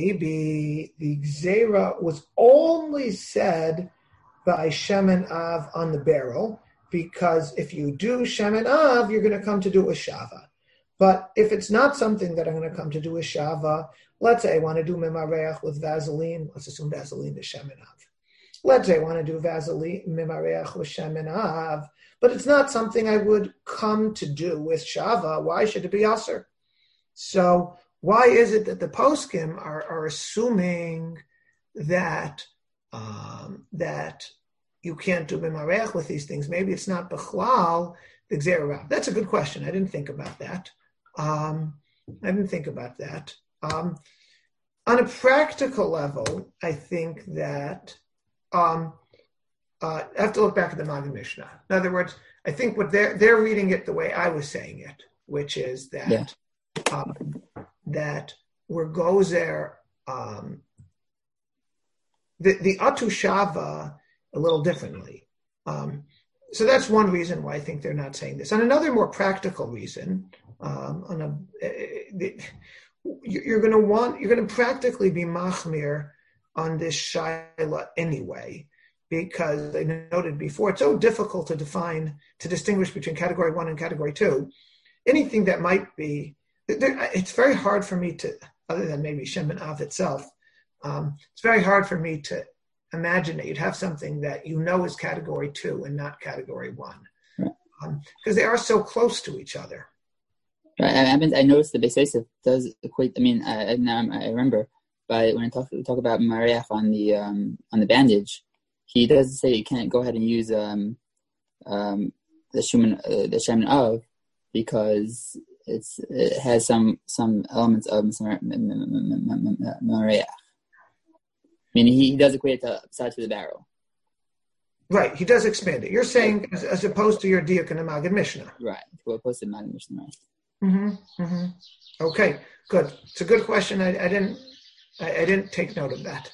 maybe the gzeira was only said by shemen av on the barrel, because if you do shemen av, you're going to come to do a shava. But if it's not something that I'm going to come to do a shava, let's say I want to do mimareach with Vaseline, let's assume Vaseline is shemen av. Let's say I want to do Vaseline, mimareach with shemen av, but it's not something I would come to do with shava. Why should it be aser? So why is it that the poskim are, are assuming that um, that you can't do mimareach with these things? Maybe it's not b'chlal the gzeira. That's a good question. I didn't think about that. Um, I didn't think about that. Um, on a practical level, I think that um, uh, I have to look back at the Maggid Mishnah. In other words, I think what they're they're reading it the way I was saying it, which is that yeah. um, that we're gozer um, the the atu shava a little differently. Um, so that's one reason why I think they're not saying this. And another more practical reason, um, on a, uh, the, you're going to want, you're going to practically be machmir on this shaila anyway, because I noted before, it's so difficult to define, to distinguish between category one and category two. Anything that might be, it's very hard for me to, other than maybe shemen av itself, um, it's very hard for me to imagine that you'd have something that you know is category two and not category one, because um, they are so close to each other. Right. I, I noticed that Beisesef does equate. I mean, I, now I remember, but when I talk we talk about Mariach on the um, on the bandage, he does say you can't go ahead and use um, um, the shemen uh, the shemen of, because it's it has some some elements of Mariach. I mean, he does equate it to side to the barrel. Right, he does expand it. You're saying as, as opposed to your diuk in the Maggid Mishnah. Right, as opposed to the Maggid Mishnah. Mm-hmm, mm-hmm. Okay, good. It's a good question. I, I didn't I, I didn't take note of that.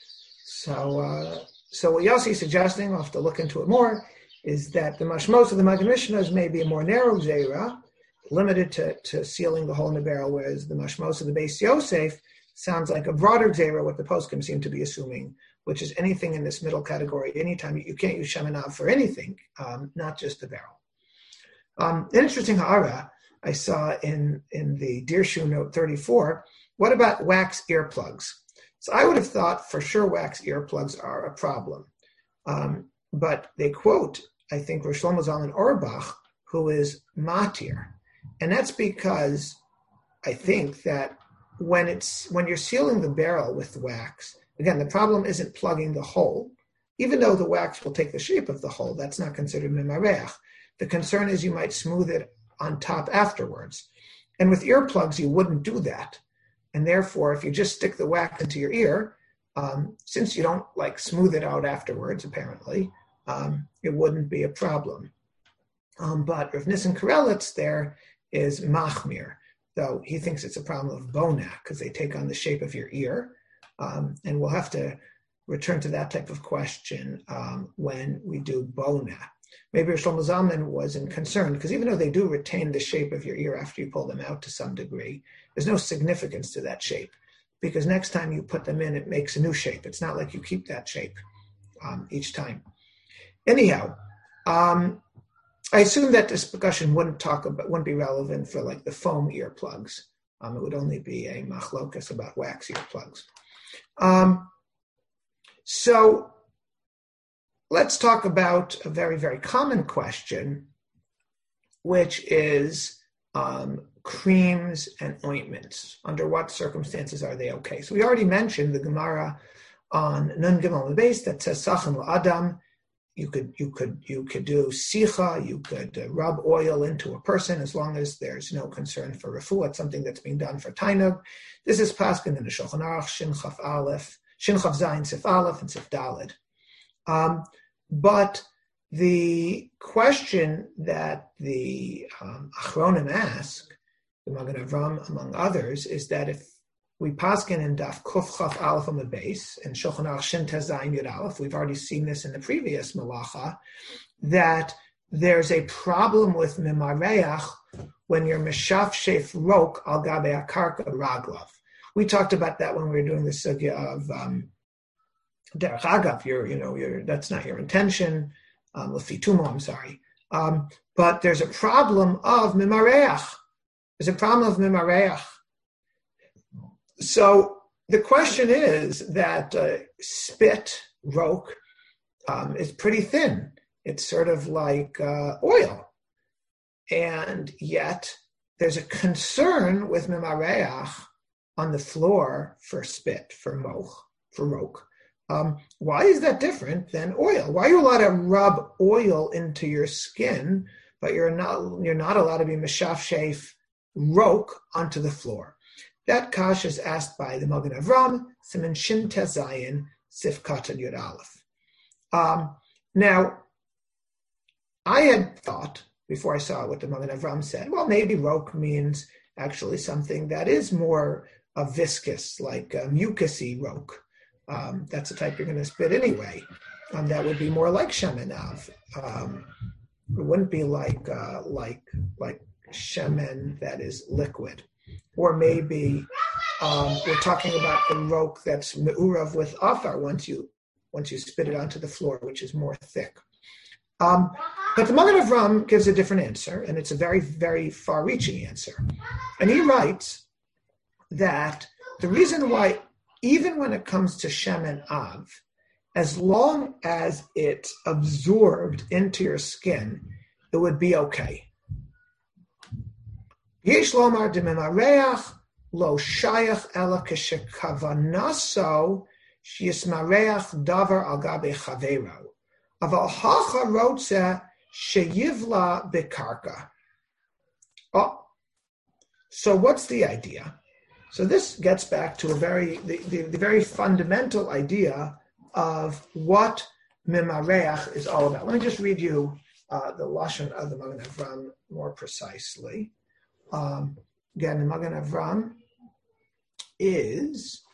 So uh, so what Yossi's suggesting, I'll have to look into it more, is that the mashmos of the Maggid Mishnah is maybe a more narrow zera, limited to, to sealing the hole in the barrel, whereas the mashmos of the Beis Yosef sounds like a broader zera, what the poskim seem to be assuming, which is anything in this middle category. Anytime you, you can't use shemen av for anything, um, not just the barrel. Um, an interesting ha'ara I saw in, in the Dirshu note thirty-four. What about wax earplugs? So I would have thought for sure wax earplugs are a problem. Um, but they quote, I think, Rosh Shlomo Zalman Auerbach, who is matir. And that's because I think that when it's when you're sealing the barrel with wax, again, the problem isn't plugging the hole. Even though the wax will take the shape of the hole, that's not considered mimareach. The concern is you might smooth it on top afterwards. And with earplugs, you wouldn't do that. And therefore, if you just stick the wax into your ear, um, since you don't like smooth it out afterwards, apparently, um, it wouldn't be a problem. Um, but Rav Nissen Karelitz there is machmir, though he thinks it's a problem of bona because they take on the shape of your ear. Um, and we'll have to return to that type of question um, when we do bona. Maybe Shlomo Zalman wasn't concerned because even though they do retain the shape of your ear after you pull them out to some degree, there's no significance to that shape because next time you put them in, it makes a new shape. It's not like you keep that shape um, each time. Anyhow, um, I assume that this discussion wouldn't talk about, wouldn't be relevant for like the foam earplugs. Um, it would only be a machlokas about wax earplugs. Um, so let's talk about a very, very common question, which is um, creams and ointments. Under what circumstances are they okay? So we already mentioned the Gemara on Nun Gimel Beis that says Sachan L'Adam. You could, you could, you could do sicha. You could uh, rub oil into a person as long as there's no concern for refuah. It's something that's being done for tainug. This is paskin in the Shulchan Aruch Shin Chaf Aleph, Shin Chaf Zayin Sif Aleph and Sif Daled. Um, but the question that the um, Achronim ask, the Magen Avram among others, is that if we paskin in Daf Kuf Chaf Aleph on the base and Shulchan Aruch Shin Tez Zayin Yud Aleph, we've already seen this in the previous Malacha, that there's a problem with Mimareach when you're Meshaf Shef Rok Al Gabe Akarka Raglav. We talked about that when we were doing the sugya of um, Derech Agav. You're, you know, you're, that's not your intention. Um, Lefitumo, I'm sorry. Um, but there's a problem of Mimareach. There's a problem of Mimareach. So the question is that uh, spit, rok, um, is pretty thin. It's sort of like uh, oil. And yet there's a concern with mimareach on the floor for spit, for moch, for rok. Um, why is that different than oil? Why are you allowed to rub oil into your skin, but you're not you're not allowed to be meshaf shef rok onto the floor? That kash is asked by the Magen Avram, Siman Shin Tezayin, Sif Katan Yud Aleph. Um, now, I had thought, before I saw what the Magen Avram said, well, maybe rok means actually something that is more uh, viscous, like uh, mucusy rok. Um, that's the type you're going to spit anyway. Um, that would be more like shemenav. Um, it wouldn't be like uh, like like shemen that is liquid. Or maybe um, we're talking about the rok that's me'urav with afar once you once you spit it onto the floor, which is more thick. Um, but the Magen Avram gives a different answer, and it's a very, very far-reaching answer. And he writes that the reason why, even when it comes to shemen av, as long as it's absorbed into your skin, it would be okay. Yesh lomar d'mimareach lo shayach ela k'shekavanaso sheyismareach davar al gabe chavero aval hacha rotze sheyivla bekarka. Oh, so what's the idea? So this gets back to a very the, the, the very fundamental idea of what mimareach is all about. Let me just read you uh, the lashon of the Magen Avram more precisely. Um, again, the Magen Avram is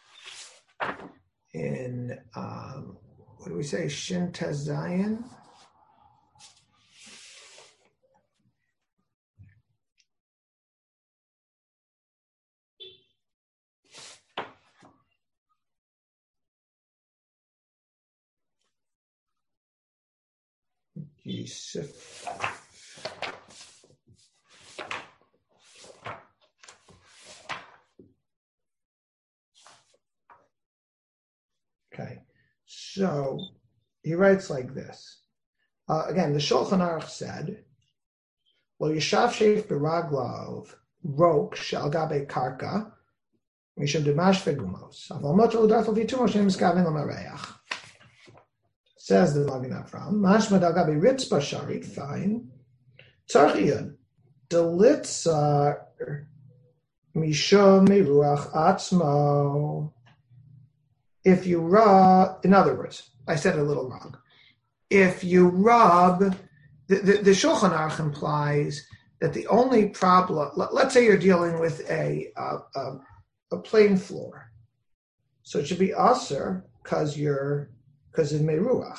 in, um, what do we say, Shin Tez Zayin? Yusuf. Okay, so he writes like this. Uh, again, the Shulchan Aruch said, "Lo yishav sheif b'raglav rok shel gabe karka mishum demash vegumos aval motor l'darfel v'tumos shem miskavin l'mareach." Says the Magen Avram, "Mashma dal gabe ritzpa sharit fine, Tzarchiyun, delitzar mishom meruach atzmo. If you rub, in other words, I said it a little wrong. If you rub, the, the, the Shulchan Aruch implies that the only problem, let, let's say you're dealing with a, a, a, a plain floor. So it should be aser because you're, because of meruach.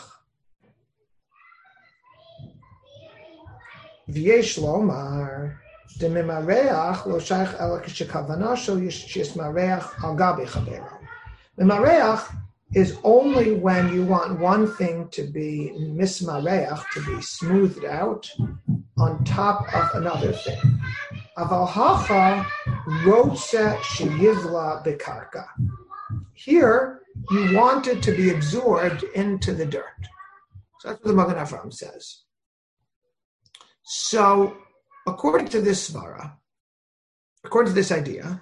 V'yesh lomar, demimareach lo shaykh ela k'shekavana shel yismareach al gabi chavero. Mimareach is only when you want one thing to be mismareach, to be smoothed out on top of another thing. Aval hacha rotze sheyivla bekarka. Here, you want it to be absorbed into the dirt. So that's what the Magen Avraham says. So, according to this svara, according to this idea,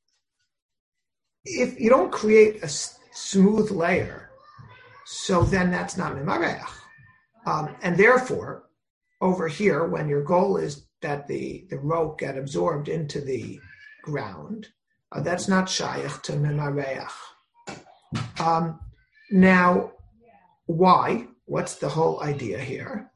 if you don't create a s- smooth layer, so then that's not mimareach. Um, and therefore, over here, when your goal is that the, the rope get absorbed into the ground, uh, that's not shaykh to mimareach. Um, now, why? What's the whole idea here?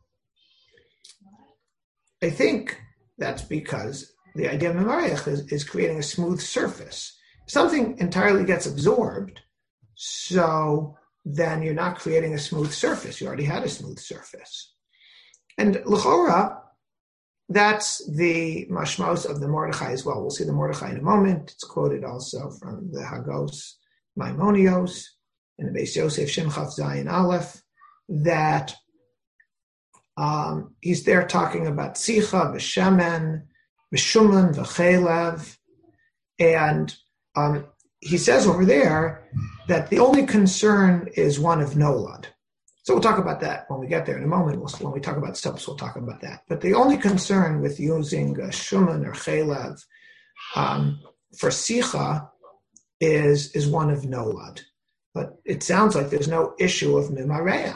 I think that's because the idea of mimareach is, is creating a smooth surface. Something entirely gets absorbed, so then you're not creating a smooth surface. You already had a smooth surface. And l'chora, that's the mashmos of the Mordechai as well. We'll see the Mordechai in a moment. It's quoted also from the Hagos Maimonios in the Beis Yosef Shimchav Zayin Aleph, that um, he's there talking about Tzicha, V'Shemen, V'Shumlan, V'Chelev, and Um, he says over there that the only concern is one of nolad. So we'll talk about that when we get there in a moment. We'll, when we talk about steps, we'll talk about that. But the only concern with using uh, shuman or chelev um, for sicha is, is one of nolad. But it sounds like there's no issue of mimareach.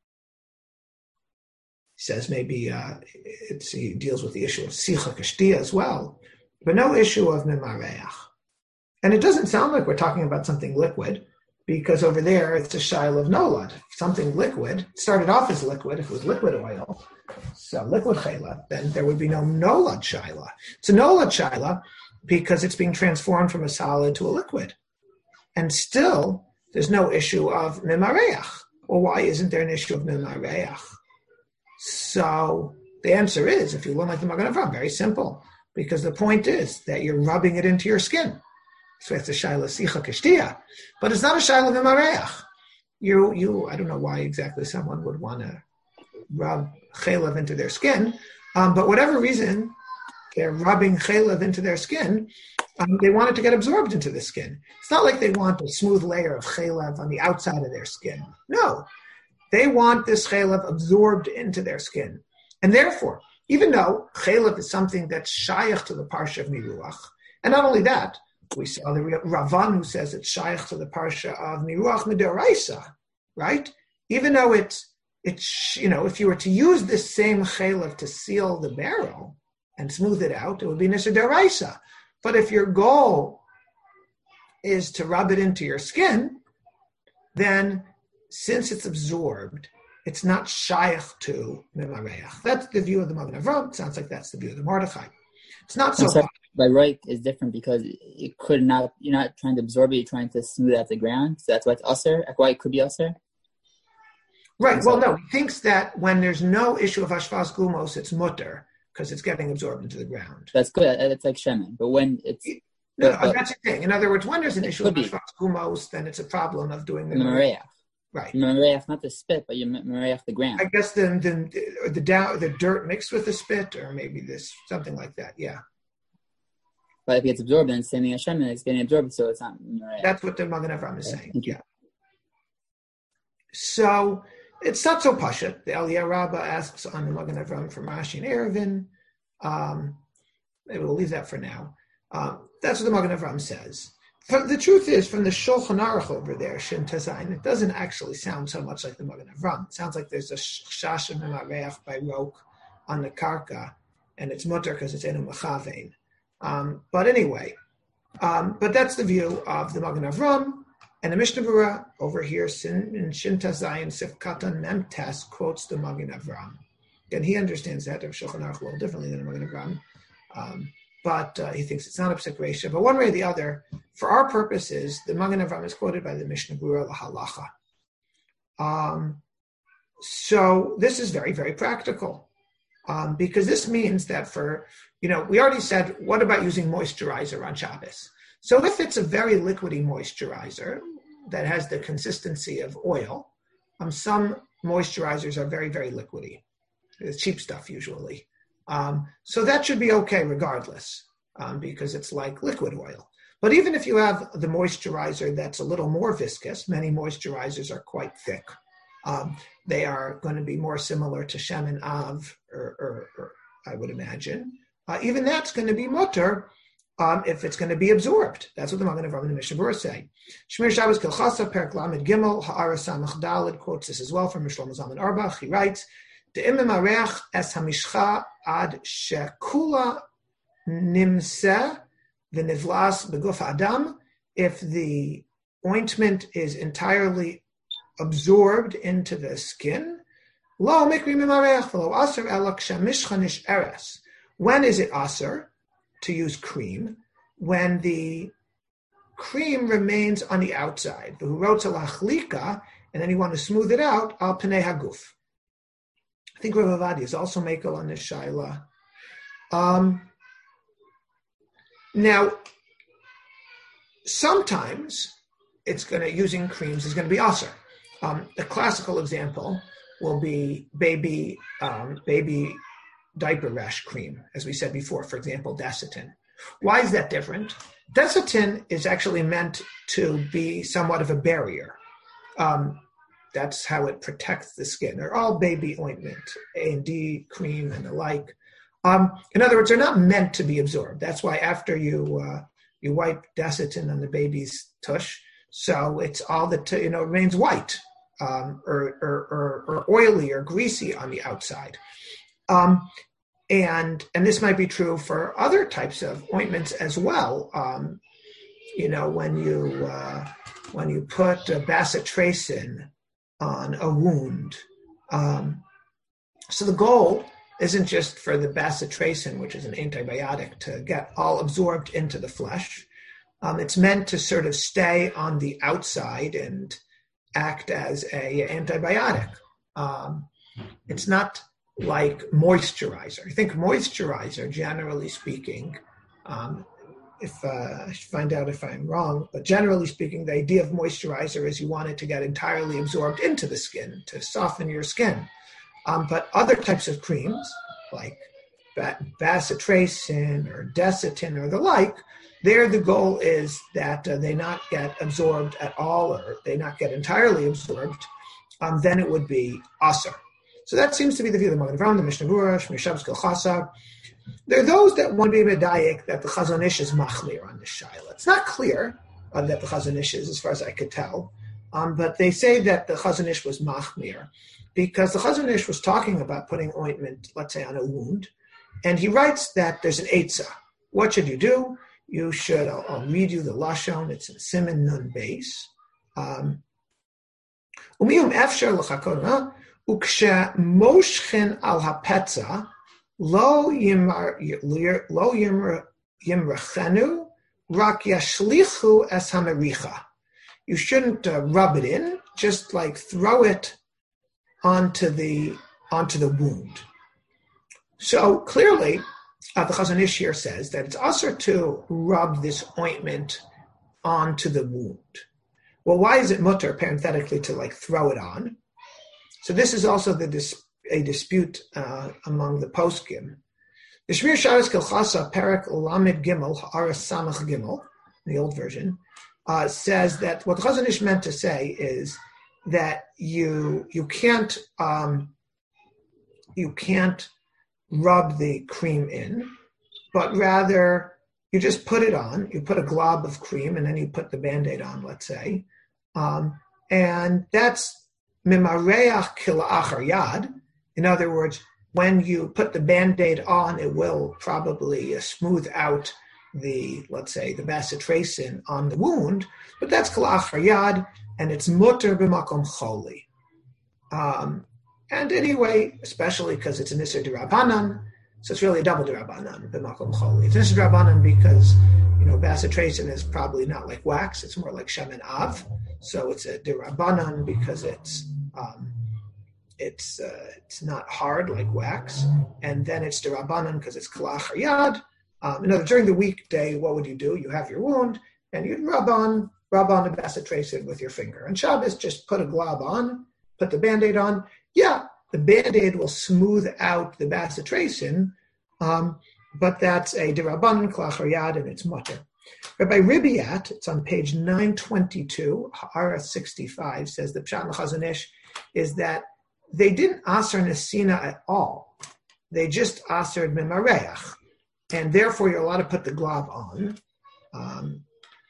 He says maybe uh, it's, he deals with the issue of sicha kashtia as well, but no issue of mimareach. And it doesn't sound like we're talking about something liquid, because over there it's a shail of nolad. Something liquid started off as liquid. If it was liquid oil, so liquid chayla, then there would be no nolad shaila. It's a nolad shaila because it's being transformed from a solid to a liquid, and still there's no issue of mimareach. Well, why isn't there an issue of mimareach? So the answer is, if you learn like the Magen Avraham, very simple, because the point is that you're rubbing it into your skin. So it's a shaila sicha kishtia, but it's not a shaila mimareach. You, you, I don't know why exactly someone would want to rub chaylev into their skin, um, but whatever reason they're rubbing chaylev into their skin, um, they want it to get absorbed into the skin. It's not like they want a smooth layer of chaylev on the outside of their skin. No, they want this chaylev absorbed into their skin, and therefore, even though chaylev is something that's shaykh to the parsha of miruach, and not only that. We saw the Ravan who says it's shaykh to the parsha of Miruach Midaraisa, right? Even though it's, it's, you know, if you were to use this same chaylev to seal the barrel and smooth it out, it would be Nisar Daraisa. But if your goal is to rub it into your skin, then since it's absorbed, it's not shaykh to Mimareach. That's the view of the Magen Avraham. It sounds like that's the view of the Mordechai. It's not so. By right is different because it could not. You're not trying to absorb it. You're trying to smooth out the ground. So that's why it's usher. Why it could be usher. Right. Well, no. He thinks that when there's no issue of hashvas gumos, it's mutter because it's getting absorbed into the ground. That's good. It's like shemen. But when it's no, but, but, that's the thing. In other words, when there's an issue of hashvas gumos, then it's a problem of doing the mareach. Right. Mareach, not the spit, but you mareach the ground. I guess the the the, down, the dirt mixed with the spit, or maybe this something like that. Yeah. But if it gets absorbed, then it's same thing as Shem, and it's getting absorbed, so it's not mareach. That's what the Magen Avraham is saying. Thank you. Yeah. So it's not so pasha. The Aliyah Rabbah asks on the Magen Avraham from Rashi and Eruvin. Um, maybe we'll leave that for now. Um, that's what the Magen Avraham says. For, the truth is, from the Shulchan Aruch over there, Shin Tezayin, it doesn't actually sound so much like the Magen Avraham. It sounds like there's a shasha mimareach by Rok on the karka and it's mutter because it's enu mechavein. Um, but anyway, um, but that's the view of the Magen Avram. And the Mishnah Berurah over here in Shin Tazayin Sif Katan Mem Tes quotes the Magen Avram. And he understands that of Shulchan Aruch a little differently than the Magen Avram. Um, but uh, he thinks it's not a psik reisha. But one way or the other, for our purposes, the Magen Avram is quoted by the Mishnah Berurah L'Halacha. Um, so this is very, very practical. Um, because this means that for, you know, we already said, what about using moisturizer on Shabbos? So if it's a very liquidy moisturizer that has the consistency of oil, um, some moisturizers are very, very liquidy. It's cheap stuff usually. Um, so that should be okay regardless, um, because it's like liquid oil. But even if you have the moisturizer that's a little more viscous, many moisturizers are quite thick. Um, they are going to be more similar to Shemen Av, or, or, or I would imagine. Uh, even that's going to be mutter um, if it's going to be absorbed. That's what the Magen Avram and the Mishnah Berurah say. Shmir Shabbos Kilchasa, Perek Lamed Gimel, Ha'ara Samach Daled quotes this as well from Shlomo Zalman Auerbach. He writes, De'im Mareach es hamishcha ad shekula nimseh v'nivlas beguf adam. If the ointment is entirely absorbed into the skin, lo mikri mimareach v'lo aser ela k'shamishcha nish'eres. When is it aser to use cream? When the cream remains on the outside. V'hu rotza lachlika, and then you want to smooth it out, al pnei haguf. I think Rav Avadi is also makel on this shaila. Um, now, sometimes it's going to using creams is going to be aser. Um, the classical example will be baby um, baby diaper rash cream, as we said before. For example, Desitin. Why is that different? Desitin is actually meant to be somewhat of a barrier. Um, That's how it protects the skin. They're all baby ointment, A and D cream and the like. Um, in other words, they're not meant to be absorbed. That's why after you uh, you wipe Desitin on the baby's tush, so it's all the t- you know it remains white um, or, or, or or oily or greasy on the outside. Um, and and this might be true for other types of ointments as well. Um, you know, when you uh, when you put uh, bacitracin on a wound. Um, so the goal isn't just for the bacitracin, which is an antibiotic, to get all absorbed into the flesh. Um, it's meant to sort of stay on the outside and act as a antibiotic. Um, it's not like moisturizer. I think moisturizer, generally speaking, um, If uh, I should find out if I'm wrong, but generally speaking, the idea of moisturizer is you want it to get entirely absorbed into the skin, to soften your skin. Um, but other types of creams, like bacitracin or Desitin or the like, there the goal is that uh, they not get absorbed at all, or they not get entirely absorbed. Um, then it would be aser. So that seems to be the view of the Magen Avram, the Mishnah Berurah, Shmir Shabbos Kilchasa. There are those that want to be medayik that the Chazon Ish is machmir on this shaila. It's not clear uh, that the Chazon Ish is, as far as I could tell, um, but they say that the Chazon Ish was machmir because the Chazon Ish was talking about putting ointment, let's say, on a wound, and he writes that there's an eitzah. What should you do? You should, I'll, I'll read you the lashon. It's in Siman Nun Beis. Umiyum efshar l'chakona ukshe moshchen al hapetza. Lo yimar lo yimar yimrachenu rak yashlichu es hamericha. You shouldn't uh, rub it in; just like throw it onto the onto the wound. So clearly, uh, the Chazon Ish here says that it's also to rub this ointment onto the wound. Well, why is it mutter parenthetically to like throw it on? So this is also the dis- a dispute uh, among the poskim. The Shmir Shabbos Kilchasa Perek Lamed Gimel Ha'ara Samach Gimel, the old version, uh, says that what Chazon Ish meant to say is that you you can't um, you can't rub the cream in, but rather you just put it on. You put a glob of cream and then you put the Band-Aid on, let's say, um, and that's mimareach kila'achar yad. In other words, when you put the Band-Aid on, it will probably uh, smooth out the, let's say, the bacitracin on the wound, but that's k'la'achar yad, and it's mutter b'makom choli. Um, and anyway, especially because it's an Isser D'Rabbanan, so it's really a double D'Rabbanan b'makom choli. It's an Isser D'Rabbanan because, you know, bacitracin is probably not like wax, it's more like shemen av, so it's a D'Rabbanan because it's um, it's uh, it's not hard like wax, and then it's D'Rabbanan because it's k'la'achar yad. Um, in other, during the weekday, what would you do? You have your wound, and you'd rub on, rub on the bacitracin with your finger. And Shabbos, just put a glob on, put the Band-Aid on. Yeah, the Band-Aid will smooth out the bacitracin, um, but that's a D'Rabbanan k'la'achar yad, and it's mutter. Rabbi Ribiat, it's on page nine twenty-two, Ha'ara sixty-five, says the Pshat in Chazon Ish is that they didn't aser nesina at all. They just asered memareach. And therefore, you're allowed to put the glove on. Um,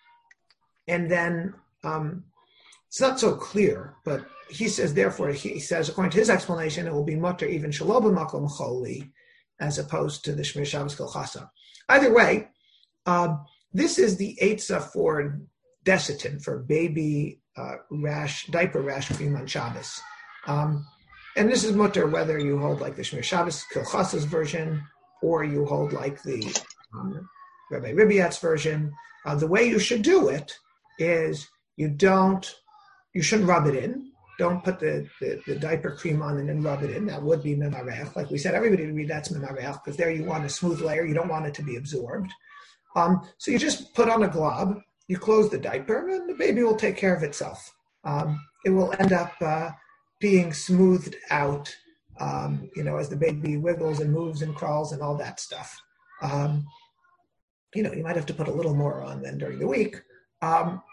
and then um, it's not so clear, but he says, therefore, he says, according to his explanation, it will be mutter even shelo b'makom choli, as opposed to the Shmir Shabbos Kol Chasa. Either way, uh, this is the eitzah for Desitin, for baby uh, rash, diaper rash cream on Shabbos. Um, and this is mutter whether you hold like the Shmir Shabbos Kol Chasa's version, or you hold like the um, Rabbi Ribiat's version. Uh, the way you should do it is you don't, you shouldn't rub it in. Don't put the, the, the diaper cream on and then rub it in. That would be memarech. Like we said, everybody would read that's memarech, because there you want a smooth layer. You don't want it to be absorbed. Um, so you just put on a glob, you close the diaper, and the baby will take care of itself. Um, it will end up uh, being smoothed out Um, you know, as the baby wiggles and moves and crawls and all that stuff. Um, you know, you might have to put a little more on then during the week. Um,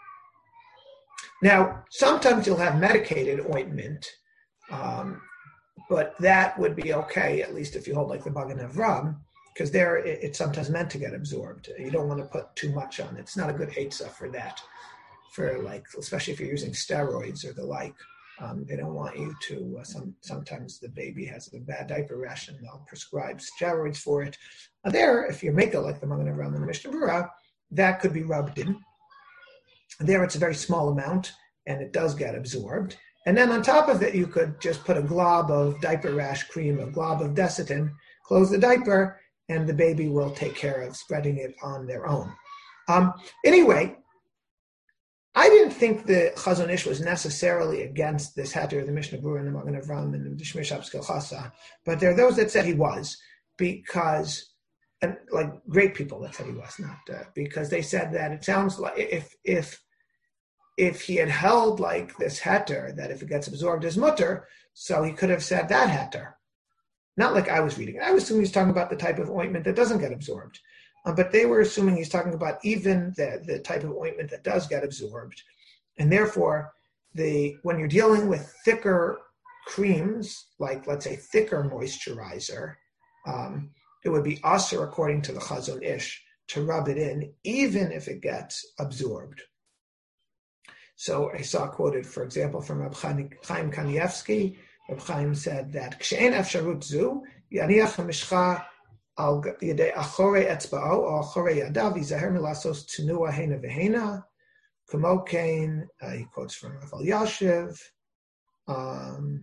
now, sometimes you'll have medicated ointment, um, but that would be okay, at least if you hold like the Magen Avraham, because there it, it's sometimes meant to get absorbed. You don't want to put too much on it. It's not a good eitzah for that, for like, especially if you're using steroids or the like. Um, they don't want you to, uh, some, sometimes the baby has a bad diaper rash and they'll prescribe steroids for it. Uh, there, if you make it like the Magen Avraham and the Mishnah Berurah, that could be rubbed in. There it's a very small amount and it does get absorbed. And then on top of it, you could just put a glob of diaper rash cream, a glob of Desitin, close the diaper, and the baby will take care of spreading it on their own. Um, anyway, I didn't think the Chazon Ish was necessarily against this heter, the Mishnah Berurah and the Magen Avraham and the Shmir Shabbos Kol Chasa, but there are those that said he was, because, and like great people that said he was, not uh, because they said that it sounds like if if if he had held like this heter, that if it gets absorbed as mutter, so he could have said that heter. Not like I was reading it. I was assuming he was talking about the type of ointment that doesn't get absorbed. Um, but they were assuming he's talking about even the, the type of ointment that does get absorbed. And therefore, the when you're dealing with thicker creams, like let's say thicker moisturizer, um, it would be asur, according to the Chazon Ish, to rub it in, even if it gets absorbed. So I saw quoted, for example, from Reb Chaim Kanievsky. Reb Chaim said that, K'she'en efsharut zu, yaniach ha'mishcha al yedei achorei etzba'o or achorei yadav yizaher milasos tnua hena vehena. Kumo kain, uh, he quotes from Rav Elyashiv, um,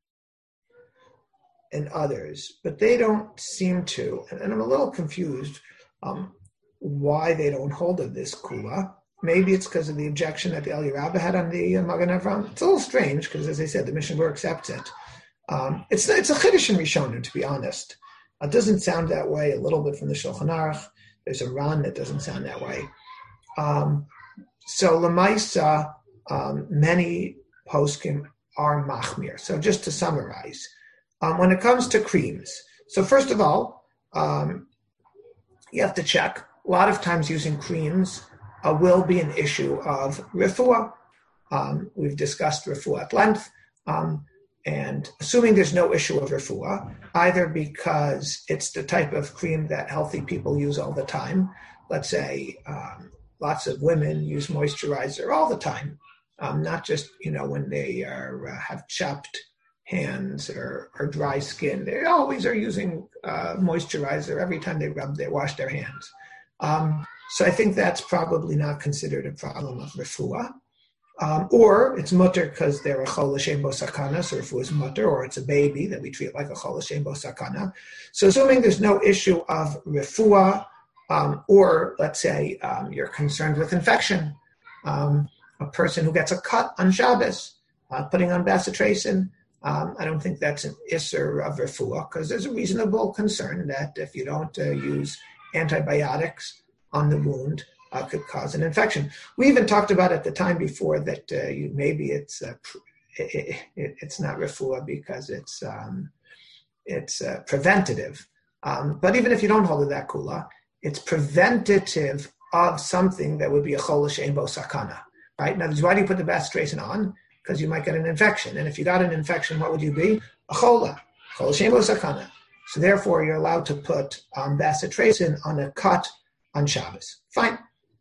and others, but they don't seem to, and, and I'm a little confused um, why they don't hold of this kula. Maybe it's because of the objection that the Eli Rabbah had on the uh, Magen Avraham. It's a little strange because, as I said, the Mishnah Berurah accepts it. Um, it's it's a chiddush in Rishonim, to be honest. It doesn't sound that way. A little bit from the Shulchan Aruch. There's a Ran that doesn't sound that way. Um, so Lamaisa, um, many poskim are machmir. So just to summarize, um, when it comes to creams, so first of all, um, you have to check. A lot of times using creams uh, will be an issue of refuah. Um, we've discussed refuah at length. Um, and assuming there's no issue of refuah, either because it's the type of cream that healthy people use all the time. Let's say um, lots of women use moisturizer all the time, um, not just, you know, when they are uh, have chapped hands or, or dry skin. They always are using uh, moisturizer every time they rub, they wash their hands. Um, so I think that's probably not considered a problem of refuah. Um, or it's mutter because they're a chol l'shem bo sakana, so refuah is mutter, or it's a baby that we treat like a chol l'shem bo sakana. So assuming there's no issue of refuah, um, or let's say um, you're concerned with infection, um, a person who gets a cut on Shabbos, uh, putting on bacitracin, um, I don't think that's an isser of refuah, because there's a reasonable concern that if you don't uh, use antibiotics on the wound, uh, could cause an infection. We even talked about at the time before that uh, you, maybe it's uh, it, it, it's not refuah because it's um, it's uh, preventative. Um, but even if you don't hold it that kula, it's preventative of something that would be a chol l'shem bo sakana, right? Now, why do you put the bacitracin on? Because you might get an infection. And if you got an infection, what would you be? A chola, chol l'shem bo sakana. So therefore, you're allowed to put um, bacitracin on a cut on Shabbos. Fine.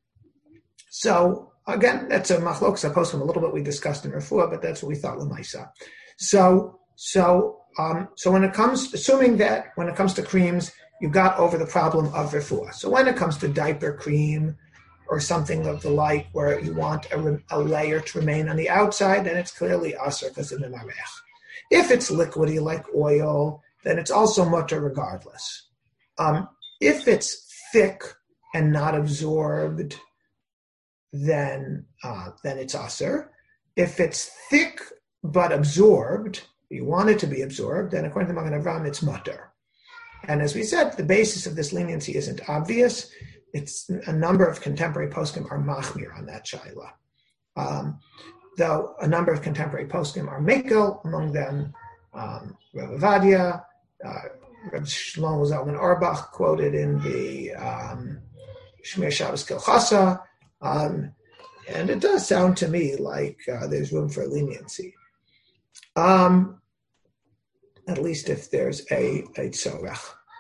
So again, that's a machlokas poskim. A little bit we discussed in refuah, but that's what we thought l'maisa. So, so, um, so when it comes, assuming that when it comes to creams, you got over the problem of refuah. So when it comes to diaper cream or something of the like, where you want a, a layer to remain on the outside, then it's clearly aser because of the marech. If it's liquidy like oil, then it's also mutter regardless. Um, if it's thick and not absorbed, then uh, then it's aser. If it's thick but absorbed, you want it to be absorbed, then according to Magen Avraham, it's mutter. And as we said, the basis of this leniency isn't obvious. It's a number of contemporary poskim are machmir on that shaila. Um, though a number of contemporary poskim are mekel, among them um, Rav Avadia, uh, Rav Shlomo Zalman Auerbach quoted in the um, Shmir Shabbos Kilchasa, um, and it does sound to me like uh, there's room for leniency. Um, at least if there's a, a tzorech.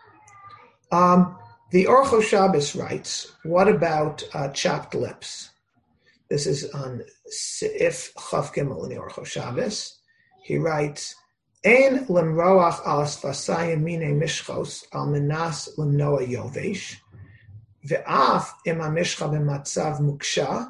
Um, the Orcho Shabbos writes, what about uh, chapped lips? This is on Seif Chav Gimel in the Orcho Shabbos. He writes, Ein lemroach al sfasayim mine mishchos al menas lemnoa yovesh, ve'af im ha-mishcha b'matzav muksha,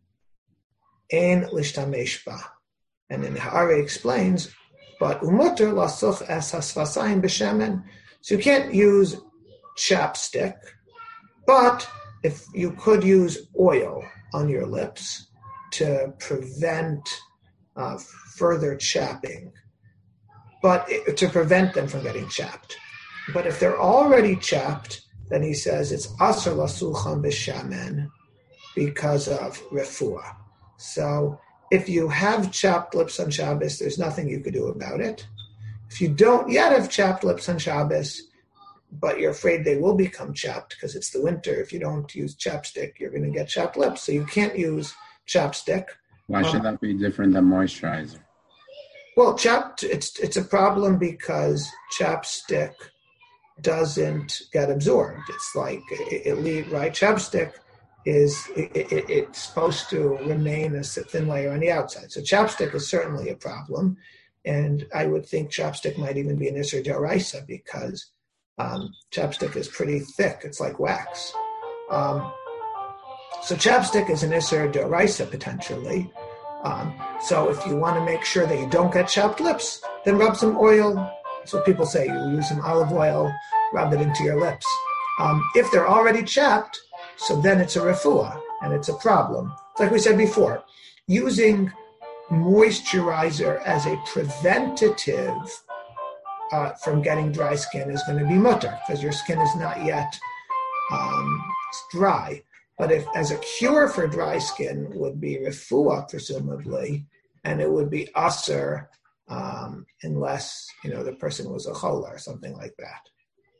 ein lishtamesh ba. And then Ha'ari explains, but umuter lasuch es hasfasayim b'shemen. So you can't use chapstick, but if you could use oil on your lips to prevent uh, further chapping, but it, to prevent them from getting chapped. But if they're already chapped, then he says it's asr lasucham b'shemen because of refuah. So if you have chapped lips on Shabbos, there's nothing you could do about it. If you don't yet have chapped lips on Shabbos, but you're afraid they will become chapped because it's the winter, if you don't use chapstick, you're going to get chapped lips. So you can't use chapstick. Why should uh, that be different than moisturizer? Well, chapped, it's it's a problem because chapstick doesn't get absorbed. It's like, it, it right? Chapstick is, it, it, it's supposed to remain a thin layer on the outside. So chapstick is certainly a problem. And I would think chapstick might even be an Isser D'Oraisa because um, chapstick is pretty thick. It's like wax. Um, so chapstick is an Isser D'Oraisa potentially. Um, so if you want to make sure that you don't get chapped lips, then rub some oil. That's what people say. You use some olive oil, rub it into your lips. Um, if they're already chapped, so then it's a refuah, and it's a problem. Like we said before, using moisturizer as a preventative uh, from getting dry skin is going to be mutter, because your skin is not yet um, dry. But if as a cure for dry skin would be refuah, presumably, and it would be aser um, unless, you know, the person was a chola or something like that.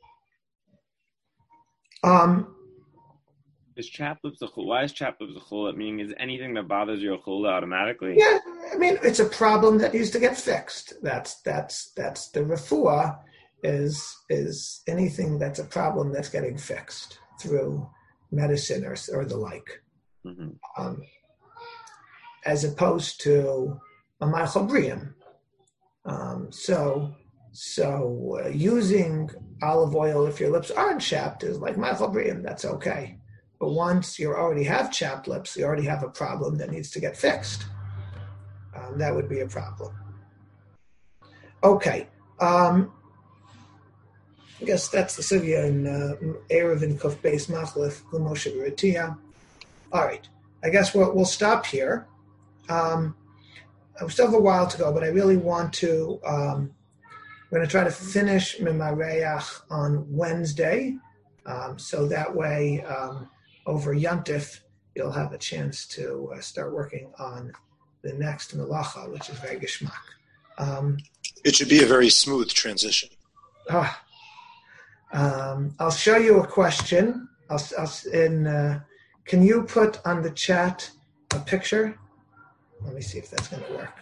Um, Is chapped lips a chula? Why is chapped lips a chula? Meaning, is anything that bothers you a chula automatically? Yeah, I mean, it's a problem that needs to get fixed. That's that's that's the refuah is is anything that's a problem that's getting fixed through medicine or or the like, mm-hmm. um, as opposed to a ma'achal brium. Um, so so uh, using olive oil if your lips aren't chapped is like Ma'achal Bri'im, that's okay. But once you already have chapped lips, you already have a problem that needs to get fixed. Um, that would be a problem. Okay. Um, I guess that's the sugya in uh, Erev in Kuf Beis Machlef Gumoshe B'Ritiyah. All right. I guess we'll, we'll stop here. Um, we still have a while to go, but I really want to, um, we're going to try to finish Mimareach on Wednesday. Um, so that way, um, over Yontif, you'll have a chance to uh, start working on the next Melacha, which is very Geshmak. Um, it should be a very smooth transition. Ah, um, I'll show you a question. I'll, I'll, in, uh, can you put on the chat a picture? Let me see if that's going to work.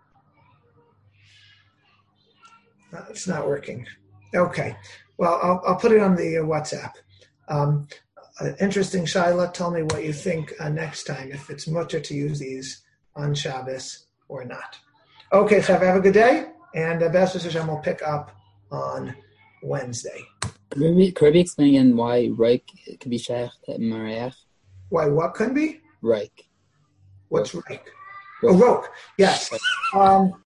Uh, it's not working. Okay. Well, I'll, I'll put it on the uh, WhatsApp. Um, uh, interesting, Shaila. Tell me what you think uh, next time, if it's mutter to use these on Shabbos or not. Okay, Chav, have a good day. And uh, B'ezras Hashem will pick up on Wednesday. Could we, could we explain again why Reich could be Shaykh to Mareach? Why what can be? Reich. What's Reich? Oh, Roke. Yes. Um,